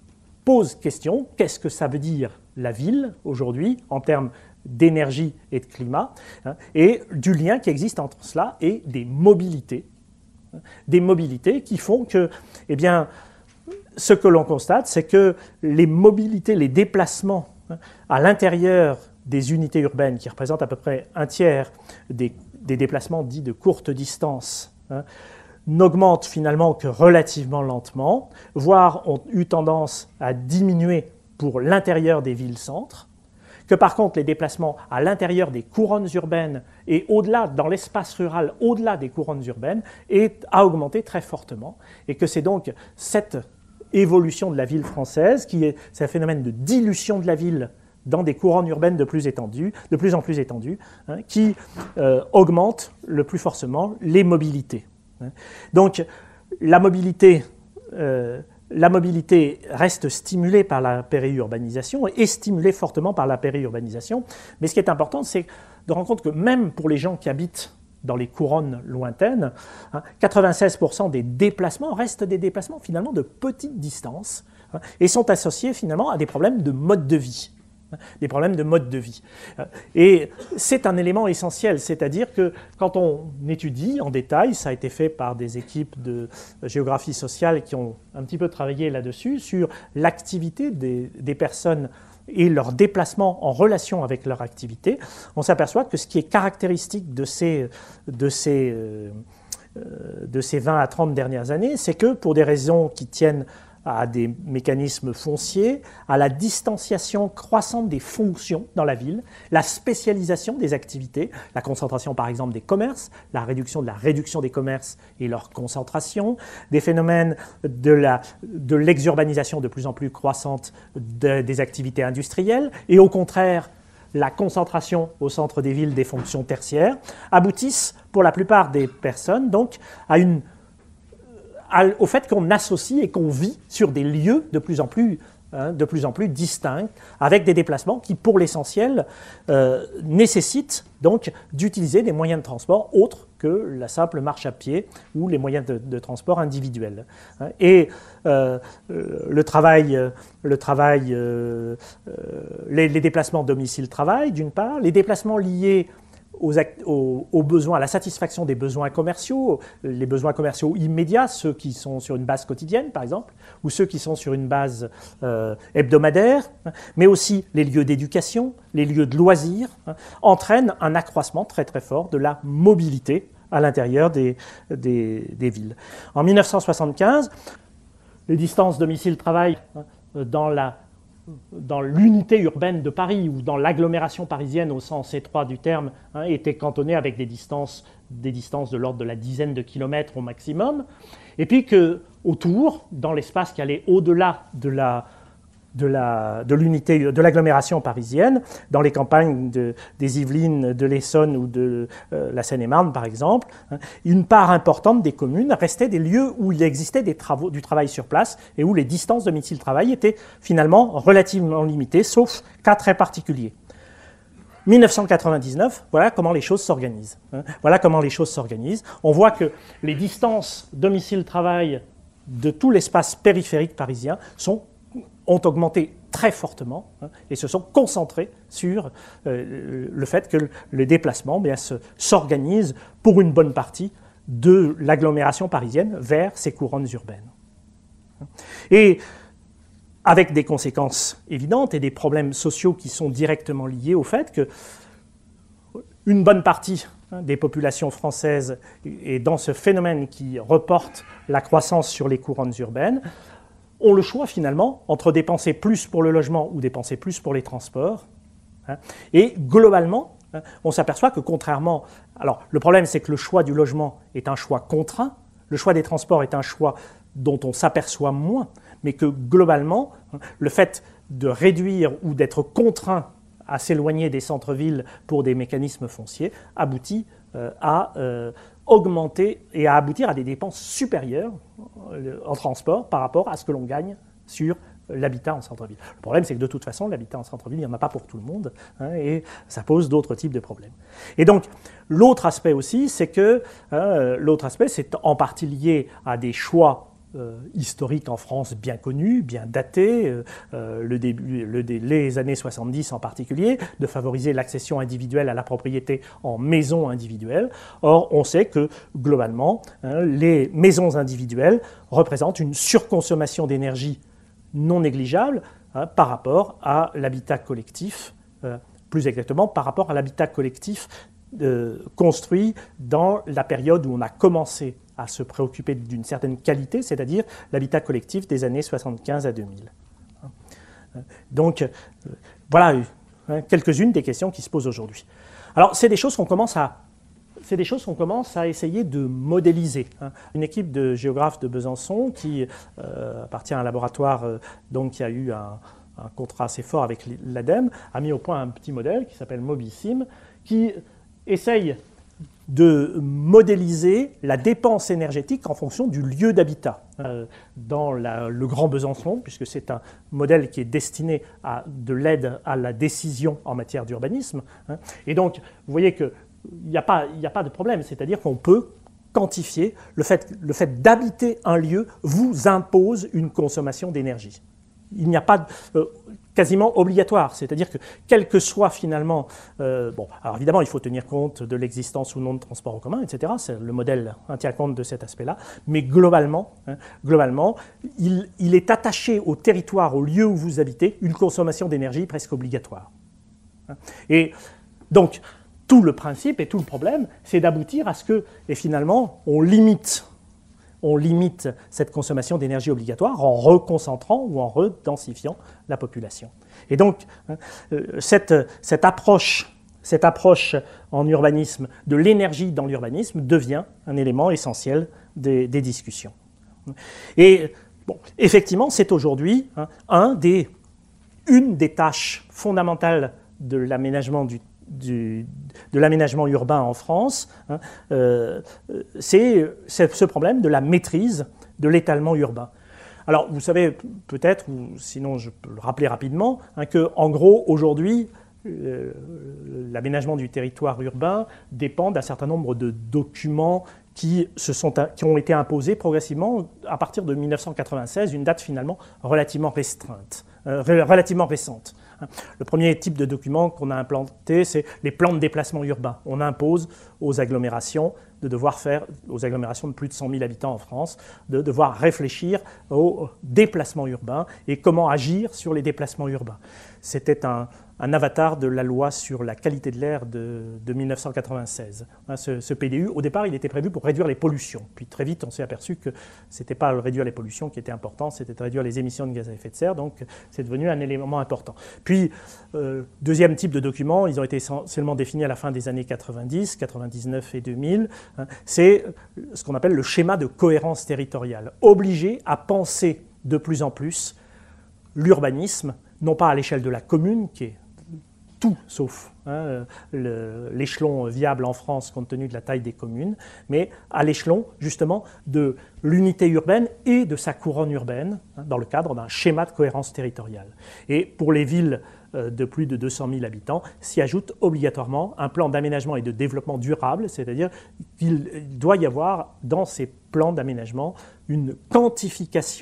pose question, qu'est-ce que ça veut dire la ville aujourd'hui en termes d'énergie et de climat, hein, et du lien qui existe entre cela et des mobilités. Hein, des mobilités qui font que, eh bien, ce que l'on constate, c'est que les mobilités, les déplacements hein, à l'intérieur des unités urbaines, qui représentent à peu près un tiers des, des déplacements dits de courte distance, hein, n'augmentent finalement que relativement lentement, voire ont eu tendance à diminuer pour l'intérieur des villes-centres, que par contre les déplacements à l'intérieur des couronnes urbaines et au-delà, dans l'espace rural, au-delà des couronnes urbaines, est, a augmenté très fortement, et que c'est donc cette évolution de la ville française, qui est, c'est un phénomène de dilution de la ville dans des couronnes urbaines de plus, étendues, de plus en plus étendues, hein, qui euh, augmente le plus fortement les mobilités. Donc, la mobilité, euh, la mobilité reste stimulée par la périurbanisation et stimulée fortement par la périurbanisation. Mais ce qui est important, c'est de rendre compte que même pour les gens qui habitent dans les couronnes lointaines, hein, quatre-vingt-seize pour cent des déplacements restent des déplacements finalement de petite distance hein, et sont associés finalement à des problèmes de mode de vie. Des problèmes de mode de vie. Et c'est un élément essentiel, c'est-à-dire que quand on étudie en détail, ça a été fait par des équipes de géographie sociale qui ont un petit peu travaillé là-dessus, sur l'activité des, des personnes et leur déplacement en relation avec leur activité, on s'aperçoit que ce qui est caractéristique de ces, de ces, euh, de ces vingt à trente dernières années, c'est que pour des raisons qui tiennent à des mécanismes fonciers, à la distanciation croissante des fonctions dans la ville, la spécialisation des activités, la concentration par exemple des commerces, la réduction de la réduction des commerces et leur concentration, des phénomènes de, la, de l'exurbanisation de plus en plus croissante de, des activités industrielles, et au contraire, la concentration au centre des villes des fonctions tertiaires, aboutissent pour la plupart des personnes donc à une au fait qu'on associe et qu'on vit sur des lieux de plus en plus, hein, de plus en plus distincts, avec des déplacements qui, pour l'essentiel, euh, nécessitent donc d'utiliser des moyens de transport autres que la simple marche à pied ou les moyens de, de transport individuels. Et euh, le travail, le travail euh, les, les déplacements domicile-travail, d'une part, les déplacements liés Aux, aux, aux besoins, à la satisfaction des besoins commerciaux, les besoins commerciaux immédiats, ceux qui sont sur une base quotidienne par exemple, ou ceux qui sont sur une base euh, hebdomadaire, mais aussi les lieux d'éducation, les lieux de loisirs, hein, entraînent un accroissement très très fort de la mobilité à l'intérieur des, des, des villes. En mille neuf cent soixante-quinze, les distances domicile-travail hein, dans la dans l'unité urbaine de Paris ou dans l'agglomération parisienne au sens étroit du terme, hein, étaient cantonnées avec des distances, des distances de l'ordre de la dizaine de kilomètres au maximum, et puis qu'autour, dans l'espace qui allait au-delà de la de, la, de l'unité de l'agglomération parisienne, dans les campagnes de, des Yvelines, de l'Essonne ou de euh, la Seine-et-Marne par exemple, hein, une part importante des communes restait des lieux où il existait des travaux, du travail sur place et où les distances domicile-travail étaient finalement relativement limitées, sauf cas très particuliers. mille neuf cent quatre-vingt-dix-neuf, voilà comment les choses s'organisent. Hein, voilà comment les choses s'organisent. On voit que les distances domicile-travail de tout l'espace périphérique parisien sont ont augmenté très fortement hein, et se sont concentrés sur euh, le fait que le déplacement bien, se, s'organise pour une bonne partie de l'agglomération parisienne vers ces couronnes urbaines. Et avec des conséquences évidentes et des problèmes sociaux qui sont directement liés au fait que une bonne partie hein, des populations françaises est dans ce phénomène qui reporte la croissance sur les couronnes urbaines, ont le choix finalement entre dépenser plus pour le logement ou dépenser plus pour les transports. Hein, et globalement, hein, on s'aperçoit que contrairement... Alors le problème c'est que le choix du logement est un choix contraint, le choix des transports est un choix dont on s'aperçoit moins, mais que globalement, hein, le fait de réduire ou d'être contraint à s'éloigner des centres-villes pour des mécanismes fonciers aboutit euh, à euh, augmenter et à aboutir à des dépenses supérieures euh, en transport par rapport à ce que l'on gagne sur l'habitat en centre-ville. Le problème, c'est que de toute façon, l'habitat en centre-ville, il n'y en a pas pour tout le monde, hein, et ça pose d'autres types de problèmes. Et donc, l'autre aspect aussi, c'est que, euh, l'autre aspect, c'est en partie lié à des choix Euh, historique en France bien connu, bien daté, euh, le début, le, les années soixante-dix en particulier, de favoriser l'accession individuelle à la propriété en maison individuelle. Or, on sait que, globalement, hein, les maisons individuelles représentent une surconsommation d'énergie non négligeable hein, par rapport à l'habitat collectif, euh, plus exactement par rapport à l'habitat collectif euh, construit dans la période où on a commencé à se préoccuper d'une certaine qualité, c'est-à-dire l'habitat collectif des années soixante-quinze à deux mille. Donc, euh, voilà hein, quelques-unes des questions qui se posent aujourd'hui. Alors, c'est des choses qu'on commence à, c'est des choses qu'on commence à essayer de modéliser. Hein. Une équipe de géographes de Besançon qui euh, appartient à un laboratoire euh, donc, qui a eu un, un contrat assez fort avec l'ADEME, a mis au point un petit modèle qui s'appelle Mobicim, qui essaye de modéliser la dépense énergétique en fonction du lieu d'habitat. Euh, dans la, le Grand Besançon, puisque c'est un modèle qui est destiné à de l'aide à la décision en matière d'urbanisme. Hein. Et donc, vous voyez qu'il n'y a pas, il n'y a pas de problème, c'est-à-dire qu'on peut quantifier le fait, le fait d'habiter un lieu vous impose une consommation d'énergie. Il n'y a pas de, euh, quasiment obligatoire, c'est-à-dire que quel que soit finalement, euh, bon, alors évidemment il faut tenir compte de l'existence ou non de transport en commun, et cetera. C'est, le modèle hein, tient compte de cet aspect-là, mais globalement, hein, globalement, il, il est attaché au territoire, au lieu où vous habitez, une consommation d'énergie presque obligatoire. Hein. Et donc tout le principe et tout le problème, c'est d'aboutir à ce que, et finalement, on limite. on limite cette consommation d'énergie obligatoire en reconcentrant ou en redensifiant la population. Et donc, cette, cette, approche, cette approche en urbanisme de l'énergie dans l'urbanisme devient un élément essentiel des, des discussions. Et bon, effectivement, c'est aujourd'hui hein, un des, une des tâches fondamentales de l'aménagement du Du, de l'aménagement urbain en France, hein, euh, c'est, c'est ce problème de la maîtrise de l'étalement urbain. Alors, vous savez peut-être, ou sinon je peux le rappeler rapidement, hein, qu'en gros, aujourd'hui, euh, l'aménagement du territoire urbain dépend d'un certain nombre de documents qui, se sont, qui ont été imposés progressivement à partir de mille neuf cent quatre-vingt-seize, une date finalement relativement restreinte, euh, relativement récente. Le premier type de document qu'on a implanté, c'est les plans de déplacement urbain. On impose aux agglomérations de devoir faire, aux agglomérations de plus de cent mille habitants en France, de devoir réfléchir aux déplacements urbains et comment agir sur les déplacements urbains. C'était un, un avatar de la loi sur la qualité de l'air de, de mille neuf cent quatre-vingt-seize. Ce, ce P D U, au départ, il était prévu pour réduire les pollutions. Puis très vite, on s'est aperçu que ce n'était pas réduire les pollutions qui était important, c'était réduire les émissions de gaz à effet de serre, donc c'est devenu un élément important. Puis, euh, deuxième type de document, ils ont été essentiellement définis à la fin des années quatre-vingt-dix, quatre-vingt-dix-neuf et deux mille, hein, c'est ce qu'on appelle le schéma de cohérence territoriale, obligé à penser de plus en plus l'urbanisme, non pas à l'échelle de la commune, qui est tout sauf hein, le, l'échelon viable en France compte tenu de la taille des communes, mais à l'échelon justement de l'unité urbaine et de sa couronne urbaine, hein, dans le cadre d'un schéma de cohérence territoriale. Et pour les villes euh, de plus de deux cent mille habitants, s'y ajoute obligatoirement un plan d'aménagement et de développement durable, c'est-à-dire qu'il doit y avoir dans ces plans d'aménagement une quantification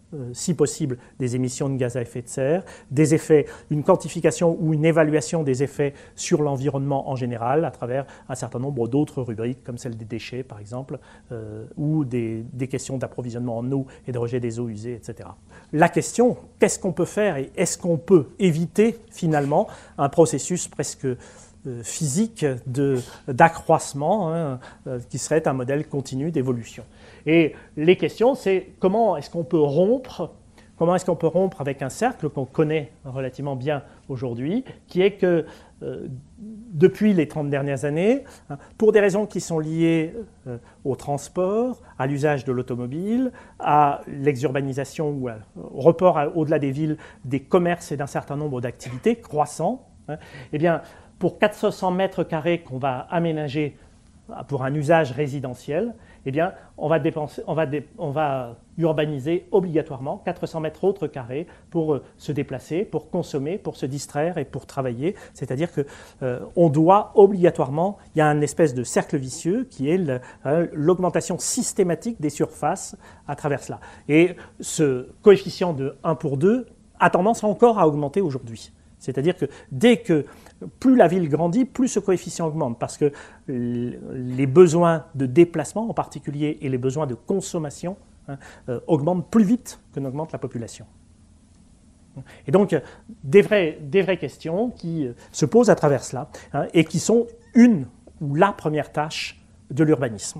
euh, si possible, des émissions de gaz à effet de serre, des effets, une quantification ou une évaluation des effets sur l'environnement en général à travers un certain nombre d'autres rubriques, comme celle des déchets, par exemple, euh, ou des, des questions d'approvisionnement en eau et de rejet des eaux usées, et cetera. La question, qu'est-ce qu'on peut faire et est-ce qu'on peut éviter, finalement, un processus presque euh, physique de, d'accroissement, hein, euh, qui serait un modèle continu d'évolution. Et les questions, c'est comment est-ce qu'on peut rompre, comment est-ce qu'on peut rompre avec un cercle qu'on connaît relativement bien aujourd'hui, qui est que euh, depuis les trente dernières années, hein, pour des raisons qui sont liées euh, au transport, à l'usage de l'automobile, à l'exurbanisation ou à- au report à- au-delà des villes des commerces et d'un certain nombre d'activités croissants, hein, eh bien, pour quatre cents mètres carrés qu'on va aménager pour un usage résidentiel, eh bien, on va, dépenser, on, va dé, on va urbaniser obligatoirement quatre cents mètres autres carrés pour euh, se déplacer, pour consommer, pour se distraire et pour travailler. C'est-à-dire qu'on euh, doit obligatoirement, il y a une espèce de cercle vicieux qui est le, euh, l'augmentation systématique des surfaces à travers cela. Et ce coefficient de un pour deux a tendance encore à augmenter aujourd'hui. C'est-à-dire que dès que plus la ville grandit, plus ce coefficient augmente, parce que les besoins de déplacement en particulier et les besoins de consommation hein, euh, augmentent plus vite que n'augmente la population. Et donc, des, vrais, des vraies questions qui se posent à travers cela hein, et qui sont une ou la première tâche de l'urbanisme.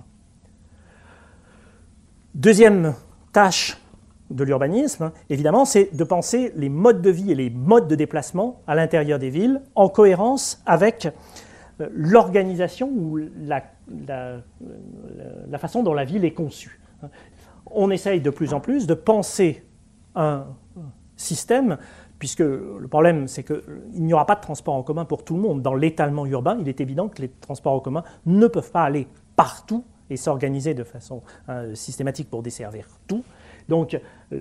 Deuxième tâche de l'urbanisme, évidemment, c'est de penser les modes de vie et les modes de déplacement à l'intérieur des villes en cohérence avec l'organisation ou la, la, la façon dont la ville est conçue. On essaye de plus en plus de penser un système, puisque le problème, c'est qu'il n'y aura pas de transport en commun pour tout le monde. Dans l'étalement urbain, il est évident que les transports en commun ne peuvent pas aller partout et s'organiser de façon hein, systématique pour desservir tout. Donc, euh,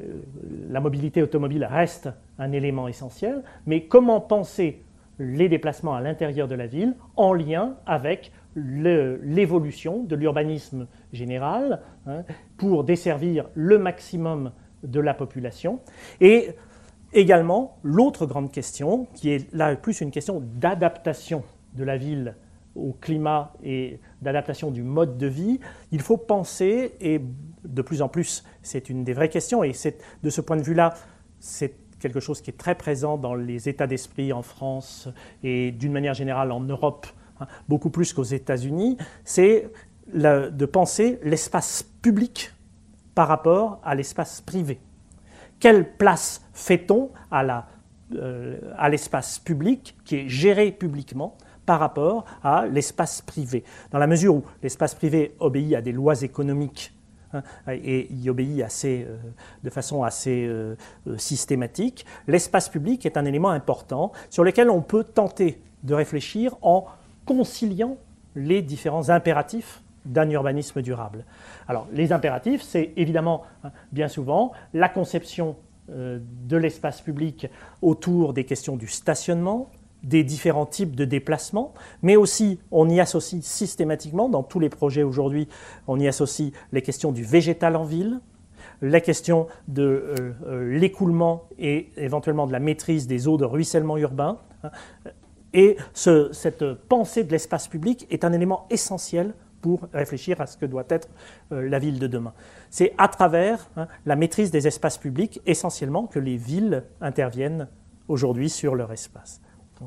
la mobilité automobile reste un élément essentiel, mais comment penser les déplacements à l'intérieur de la ville en lien avec le, l'évolution de l'urbanisme général hein, pour desservir le maximum de la population. Et également, l'autre grande question, qui est là plus une question d'adaptation de la ville au climat et d'adaptation du mode de vie, il faut penser, et de plus en plus, c'est une des vraies questions, et c'est, de ce point de vue-là, c'est quelque chose qui est très présent dans les états d'esprit en France et d'une manière générale en Europe, hein, beaucoup plus qu'aux États-Unis, c'est le, de penser l'espace public par rapport à l'espace privé. Quelle place fait-on à, la, euh, à l'espace public qui est géré publiquement par rapport à l'espace privé, dans la mesure où l'espace privé obéit à des lois économiques hein, et y obéit assez, euh, de façon assez euh, systématique, l'espace public est un élément important sur lequel on peut tenter de réfléchir en conciliant les différents impératifs d'un urbanisme durable. Alors, les impératifs, c'est évidemment, hein, bien souvent, la conception euh, de l'espace public autour des questions du stationnement, des différents types de déplacements, mais aussi on y associe systématiquement, dans tous les projets aujourd'hui, on y associe les questions du végétal en ville, la question de euh, euh, l'écoulement et éventuellement de la maîtrise des eaux de ruissellement urbain. Et ce, cette pensée de l'espace public est un élément essentiel pour réfléchir à ce que doit être euh, la ville de demain. C'est à travers hein, la maîtrise des espaces publics, essentiellement, que les villes interviennent aujourd'hui sur leur espace.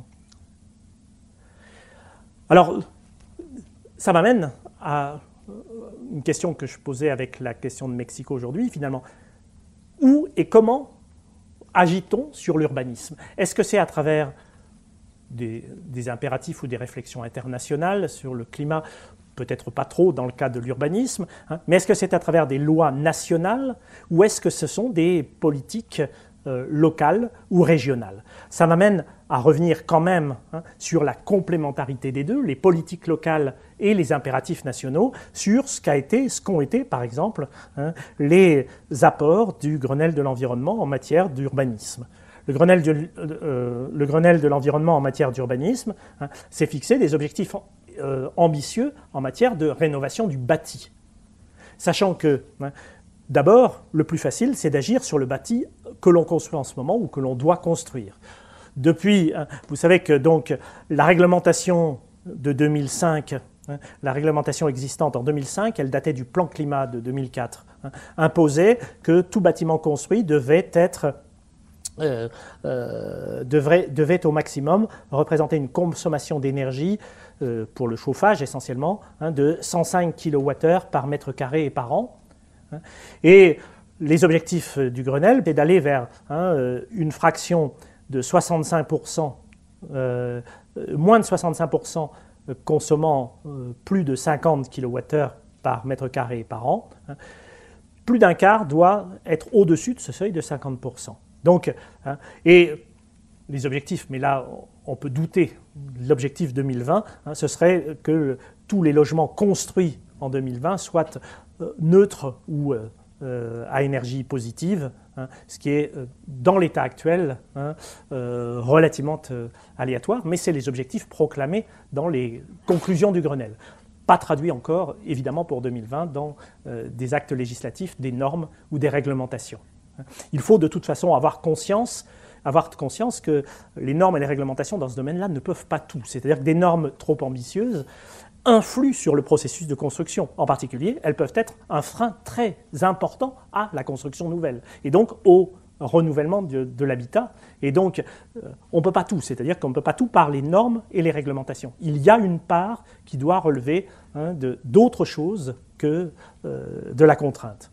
Alors, ça m'amène à une question que je posais avec la question de Mexico aujourd'hui, finalement. Où et comment agit-on sur l'urbanisme? Est-ce que c'est à travers des, des impératifs ou des réflexions internationales sur le climat? Peut-être pas trop dans le cas de l'urbanisme, hein, mais est-ce que c'est à travers des lois nationales ou est-ce que ce sont des politiques euh, locales ou régionales? Ça m'amène à revenir quand même hein, sur la complémentarité des deux, les politiques locales et les impératifs nationaux, sur ce qu'a été, ce qu'ont été, par exemple, hein, les apports du Grenelle de l'environnement en matière d'urbanisme. Le Grenelle de, euh, le Grenelle de l'environnement en matière d'urbanisme hein, s'est fixé des objectifs euh, ambitieux en matière de rénovation du bâti. Sachant que hein, D'abord, le plus facile, c'est d'agir sur le bâti que l'on construit en ce moment ou que l'on doit construire. Depuis, vous savez que donc la réglementation de deux mille cinq, la réglementation existante en deux mille cinq, elle datait du plan climat de deux mille quatre, imposait que tout bâtiment construit devait être euh, euh, devrait, devait au maximum représenter une consommation d'énergie euh, pour le chauffage essentiellement hein, de cent cinq kilowattheures par mètre carré et par an. Et les objectifs du Grenelle, c'est d'aller vers hein, une fraction de soixante-cinq pour cent, euh, moins de soixante-cinq pour cent consommant euh, plus de cinquante kilowattheures par mètre carré par an. Hein. Plus d'un quart doit être au-dessus de ce seuil de cinquante pour cent. Donc, hein, et les objectifs, mais là on peut douter, l'objectif deux mille vingt, hein, ce serait que tous les logements construits en deux mille vingt soient euh, neutres ou euh, euh, à énergie positive, hein, ce qui est euh, dans l'état actuel hein, euh, relativement euh, aléatoire, mais c'est les objectifs proclamés dans les conclusions du Grenelle. Pas traduits encore, évidemment, pour deux mille vingt dans euh, des actes législatifs, des normes ou des réglementations. Il faut de toute façon avoir conscience, avoir conscience que les normes et les réglementations dans ce domaine-là ne peuvent pas tout. C'est-à-dire que des normes trop ambitieuses influent sur le processus de construction. En particulier, elles peuvent être un frein très important à la construction nouvelle et donc au renouvellement de, de l'habitat. Et donc, euh, on ne peut pas tout, c'est-à-dire qu'on ne peut pas tout par les normes et les réglementations. Il y a une part qui doit relever hein, de, d'autres choses que euh, de la contrainte.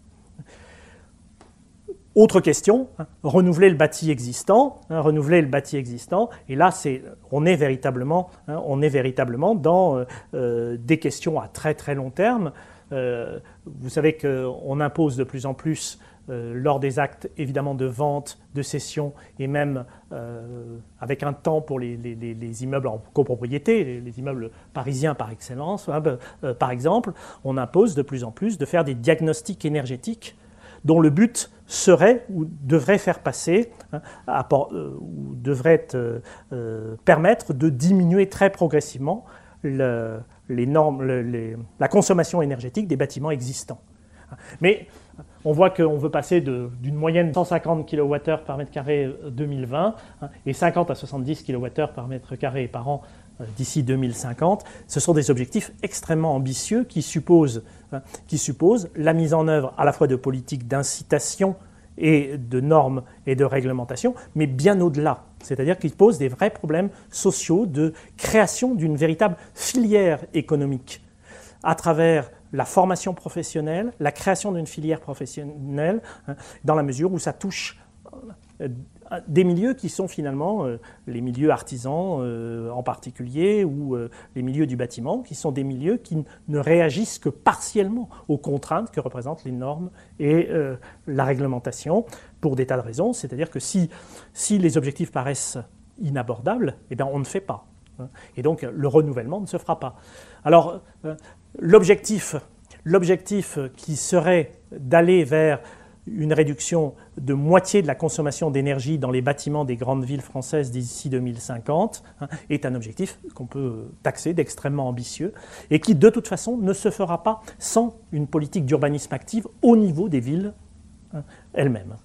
Autre question, hein, renouveler le bâti existant, hein, renouveler le bâti existant, et là c'est, on est véritablement, hein, on est véritablement dans euh, euh, des questions à très très long terme. Euh, vous savez qu'on impose de plus en plus, euh, lors des actes évidemment de vente, de cession, et même euh, avec un temps pour les, les, les immeubles en copropriété, les, les immeubles parisiens par excellence, hein, euh, par exemple, on impose de plus en plus de faire des diagnostics énergétiques dont le but serait ou devrait faire passer, hein, apport, euh, ou devrait euh, euh, permettre de diminuer très progressivement le, les normes, le, les, la consommation énergétique des bâtiments existants. Mais on voit qu'on veut passer de, d'une moyenne de cent cinquante kilowattheures par mètre carré deux mille vingt hein, et cinquante à soixante-dix kilowattheures par mètre carré par an euh, d'ici deux mille cinquante. Ce sont des objectifs extrêmement ambitieux qui supposent, hein, qui supposent la mise en œuvre à la fois de politiques d'incitation et de normes et de réglementations, mais bien au-delà. C'est-à-dire qu'ils posent des vrais problèmes sociaux de création d'une véritable filière économique à travers la formation professionnelle, la création d'une filière professionnelle, hein, dans la mesure où ça touche euh, des milieux qui sont finalement euh, les milieux artisans euh, en particulier, ou euh, les milieux du bâtiment, qui sont des milieux qui ne réagissent que partiellement aux contraintes que représentent les normes et euh, la réglementation, pour des tas de raisons. C'est-à-dire que si, si les objectifs paraissent inabordables, eh bien on ne fait pas. Hein, et donc le renouvellement ne se fera pas. Alors, euh, L'objectif, l'objectif qui serait d'aller vers une réduction de moitié de la consommation d'énergie dans les bâtiments des grandes villes françaises d'ici deux mille cinquante hein, est un objectif qu'on peut taxer d'extrêmement ambitieux et qui, de toute façon, ne se fera pas sans une politique d'urbanisme active au niveau des villes hein, elles-mêmes.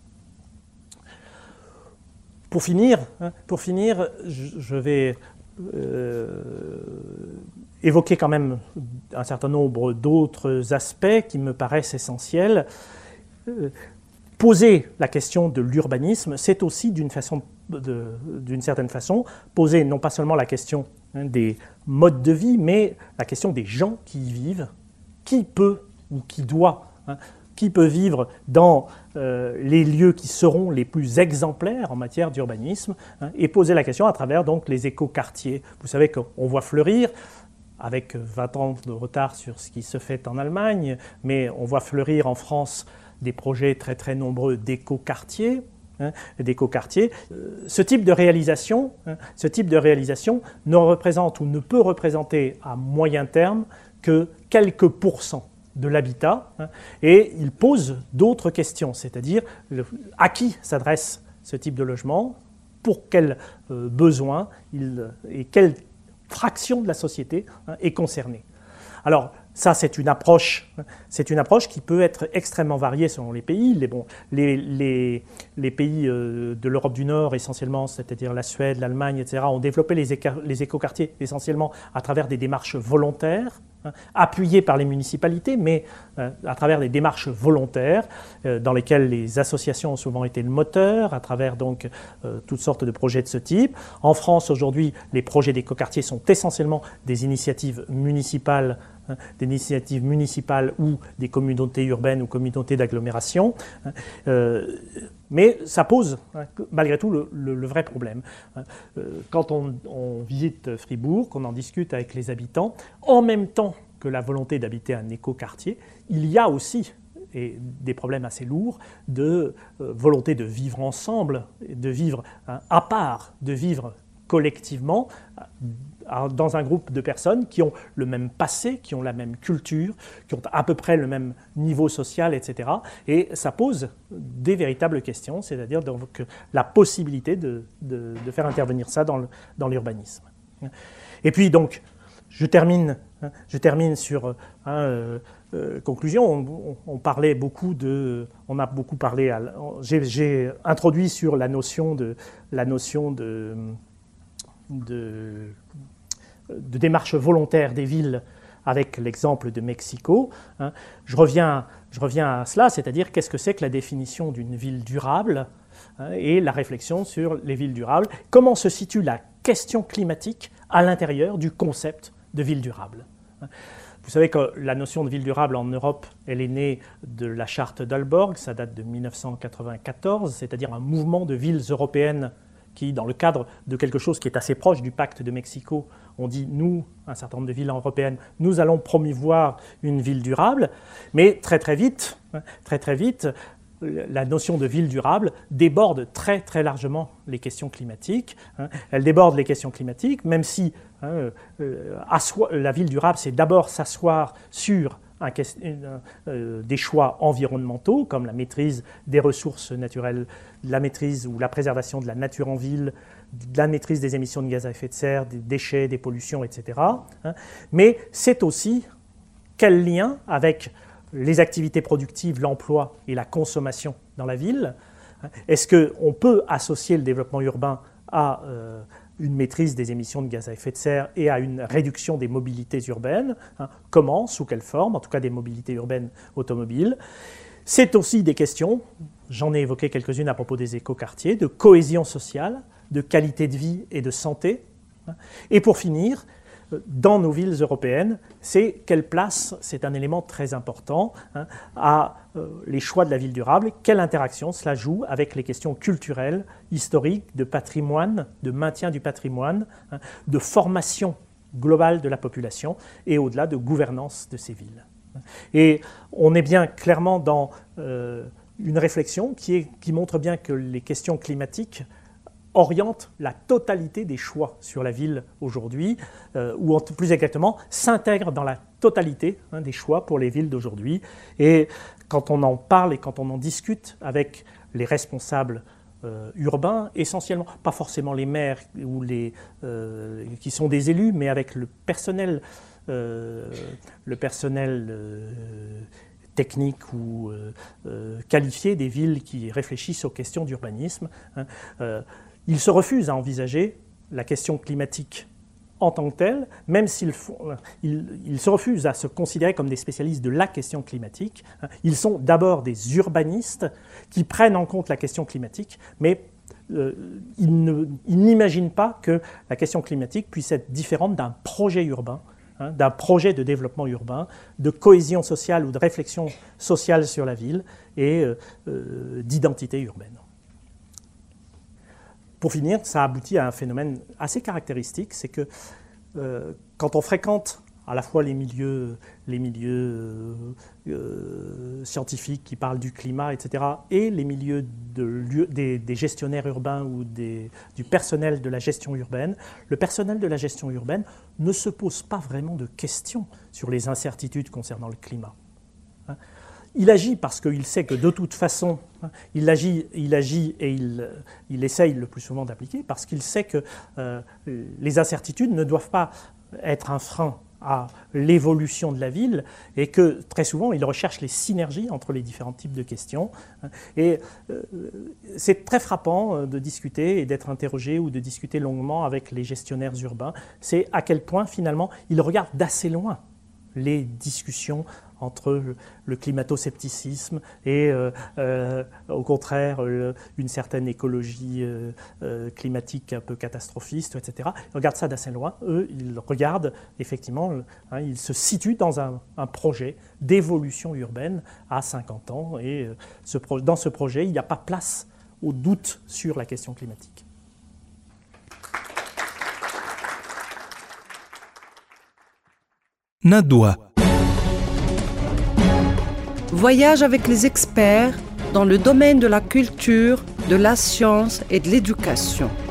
Pour finir, hein, pour finir, je vais euh, évoquer quand même un certain nombre d'autres aspects qui me paraissent essentiels. Euh, poser la question de l'urbanisme, c'est aussi d'une façon, de, d'une certaine façon, poser non pas seulement la question hein, des modes de vie, mais la question des gens qui y vivent, qui peut ou qui doit, hein, qui peut vivre dans euh, les lieux qui seront les plus exemplaires en matière d'urbanisme, hein, et poser la question à travers donc les écoquartiers. Vous savez qu'on voit fleurir, avec vingt ans de retard sur ce qui se fait en Allemagne, mais on voit fleurir en France des projets très très nombreux d'écoquartiers, hein, d'écoquartiers. Euh, ce type de réalisation, hein, ce type de réalisation ne représente ou ne peut représenter à moyen terme que quelques pourcents de l'habitat, hein, et il pose d'autres questions, c'est-à-dire le, à qui s'adresse ce type de logement, pour quels euh, besoins il, et quelle fraction de la société hein, est concernée. Alors, Ça, c'est une approche, c'est une approche qui peut être extrêmement variée selon les pays. Les, bon, les, les, les pays euh, de l'Europe du Nord, essentiellement, c'est-à-dire la Suède, l'Allemagne, et cetera, ont développé les, les écoquartiers essentiellement à travers des démarches volontaires, hein, appuyées par les municipalités, mais euh, à travers des démarches volontaires, euh, dans lesquelles les associations ont souvent été le moteur, à travers donc euh, toutes sortes de projets de ce type. En France, aujourd'hui, les projets d'écoquartiers sont essentiellement des initiatives municipales, des initiatives municipales ou des communautés urbaines ou communautés d'agglomération. Euh, mais ça pose, malgré tout, le, le, le vrai problème. Quand on, on visite Fribourg, qu'on en discute avec les habitants, en même temps que la volonté d'habiter un écoquartier, il y a aussi et des problèmes assez lourds de euh, volonté de vivre ensemble, de vivre hein, à part, de vivre collectivement dans un groupe de personnes qui ont le même passé, qui ont la même culture, qui ont à peu près le même niveau social, et cetera. Et ça pose des véritables questions, c'est-à-dire donc la possibilité de, de, de faire intervenir ça dans, le, dans l'urbanisme. Et puis donc, je termine, je termine sur hein, euh, euh, conclusion. On, on, on parlait beaucoup de, on a beaucoup parlé. À, j'ai, j'ai introduit sur la notion de, la notion de De, de démarche volontaire des villes avec l'exemple de Mexico. Hein. Je reviens, je reviens à cela, c'est-à-dire qu'est-ce que c'est que la définition d'une ville durable hein, et la réflexion sur les villes durables. Comment se situe la question climatique à l'intérieur du concept de ville durable. Vous savez que la notion de ville durable en Europe, elle est née de la charte d'Aalborg, ça date de mille neuf cent quatre-vingt-quatorze, c'est-à-dire un mouvement de villes européennes qui, dans le cadre de quelque chose qui est assez proche du pacte de Mexico, on dit, nous, un certain nombre de villes européennes, nous allons promouvoir une ville durable, mais très très vite, très très vite, la notion de ville durable déborde très très largement les questions climatiques. Elle déborde les questions climatiques, même si hein, euh, asseoir, la ville durable, c'est d'abord s'asseoir sur un, euh, des choix environnementaux, comme la maîtrise des ressources naturelles, la maîtrise ou la préservation de la nature en ville, de la maîtrise des émissions de gaz à effet de serre, des déchets, des pollutions, et cetera. Mais c'est aussi quel lien avec les activités productives, l'emploi et la consommation dans la ville. Est-ce qu'on peut associer le développement urbain à euh, une maîtrise des émissions de gaz à effet de serre et à une réduction des mobilités urbaines? Comment, sous quelle forme? En tout cas des mobilités urbaines automobiles. C'est aussi des questions, j'en ai évoqué quelques-unes à propos des écoquartiers, de cohésion sociale, de qualité de vie et de santé. Et pour finir, dans nos villes européennes, c'est quelle place, c'est un élément très important, hein, à euh, les choix de la ville durable, quelle interaction cela joue avec les questions culturelles, historiques, de patrimoine, de maintien du patrimoine, hein, de formation globale de la population et au-delà de gouvernance de ces villes. Et on est bien clairement dans euh, une réflexion qui, est, qui montre bien que les questions climatiques oriente la totalité des choix sur la ville aujourd'hui, euh, ou en, plus exactement, s'intègre dans la totalité hein, des choix pour les villes d'aujourd'hui. Et quand on en parle et quand on en discute avec les responsables euh, urbains, essentiellement, pas forcément les maires ou les, euh, qui sont des élus, mais avec le personnel, euh, le personnel euh, technique ou euh, euh, qualifié des villes qui réfléchissent aux questions d'urbanisme, hein, euh, ils se refusent à envisager la question climatique en tant que telle, même s'ils ils, ils se refusent à se considérer comme des spécialistes de la question climatique. Ils sont d'abord des urbanistes qui prennent en compte la question climatique, mais euh, ils, ne, ils n'imaginent pas que la question climatique puisse être différente d'un projet urbain, hein, d'un projet de développement urbain, de cohésion sociale ou de réflexion sociale sur la ville et euh, euh, d'identité urbaine. Pour finir, ça aboutit à un phénomène assez caractéristique, c'est que euh, quand on fréquente à la fois les milieux, les milieux euh, scientifiques qui parlent du climat, et cetera, et les milieux de, des, des gestionnaires urbains ou des, du personnel de la gestion urbaine, le personnel de la gestion urbaine ne se pose pas vraiment de questions sur les incertitudes concernant le climat. Hein. Il agit parce qu'il sait que de toute façon, il agit, il agit et il, il essaye le plus souvent d'appliquer, parce qu'il sait que euh, les incertitudes ne doivent pas être un frein à l'évolution de la ville et que très souvent ils recherchent les synergies entre les différents types de questions. Et euh, c'est très frappant de discuter et d'être interrogé ou de discuter longuement avec les gestionnaires urbains. C'est à quel point finalement ils regardent d'assez loin les discussions entre le climato-scepticisme et euh, euh, au contraire euh, une certaine écologie euh, euh, climatique un peu catastrophiste, et cetera. Ils regardent ça d'assez loin. Eux, ils regardent effectivement, hein, ils se situent dans un, un projet d'évolution urbaine à cinquante ans et euh, ce pro- dans ce projet, il n'y a pas place au doute sur la question climatique. Nadwa. Voyage avec les experts dans le domaine de la culture, de la science et de l'éducation.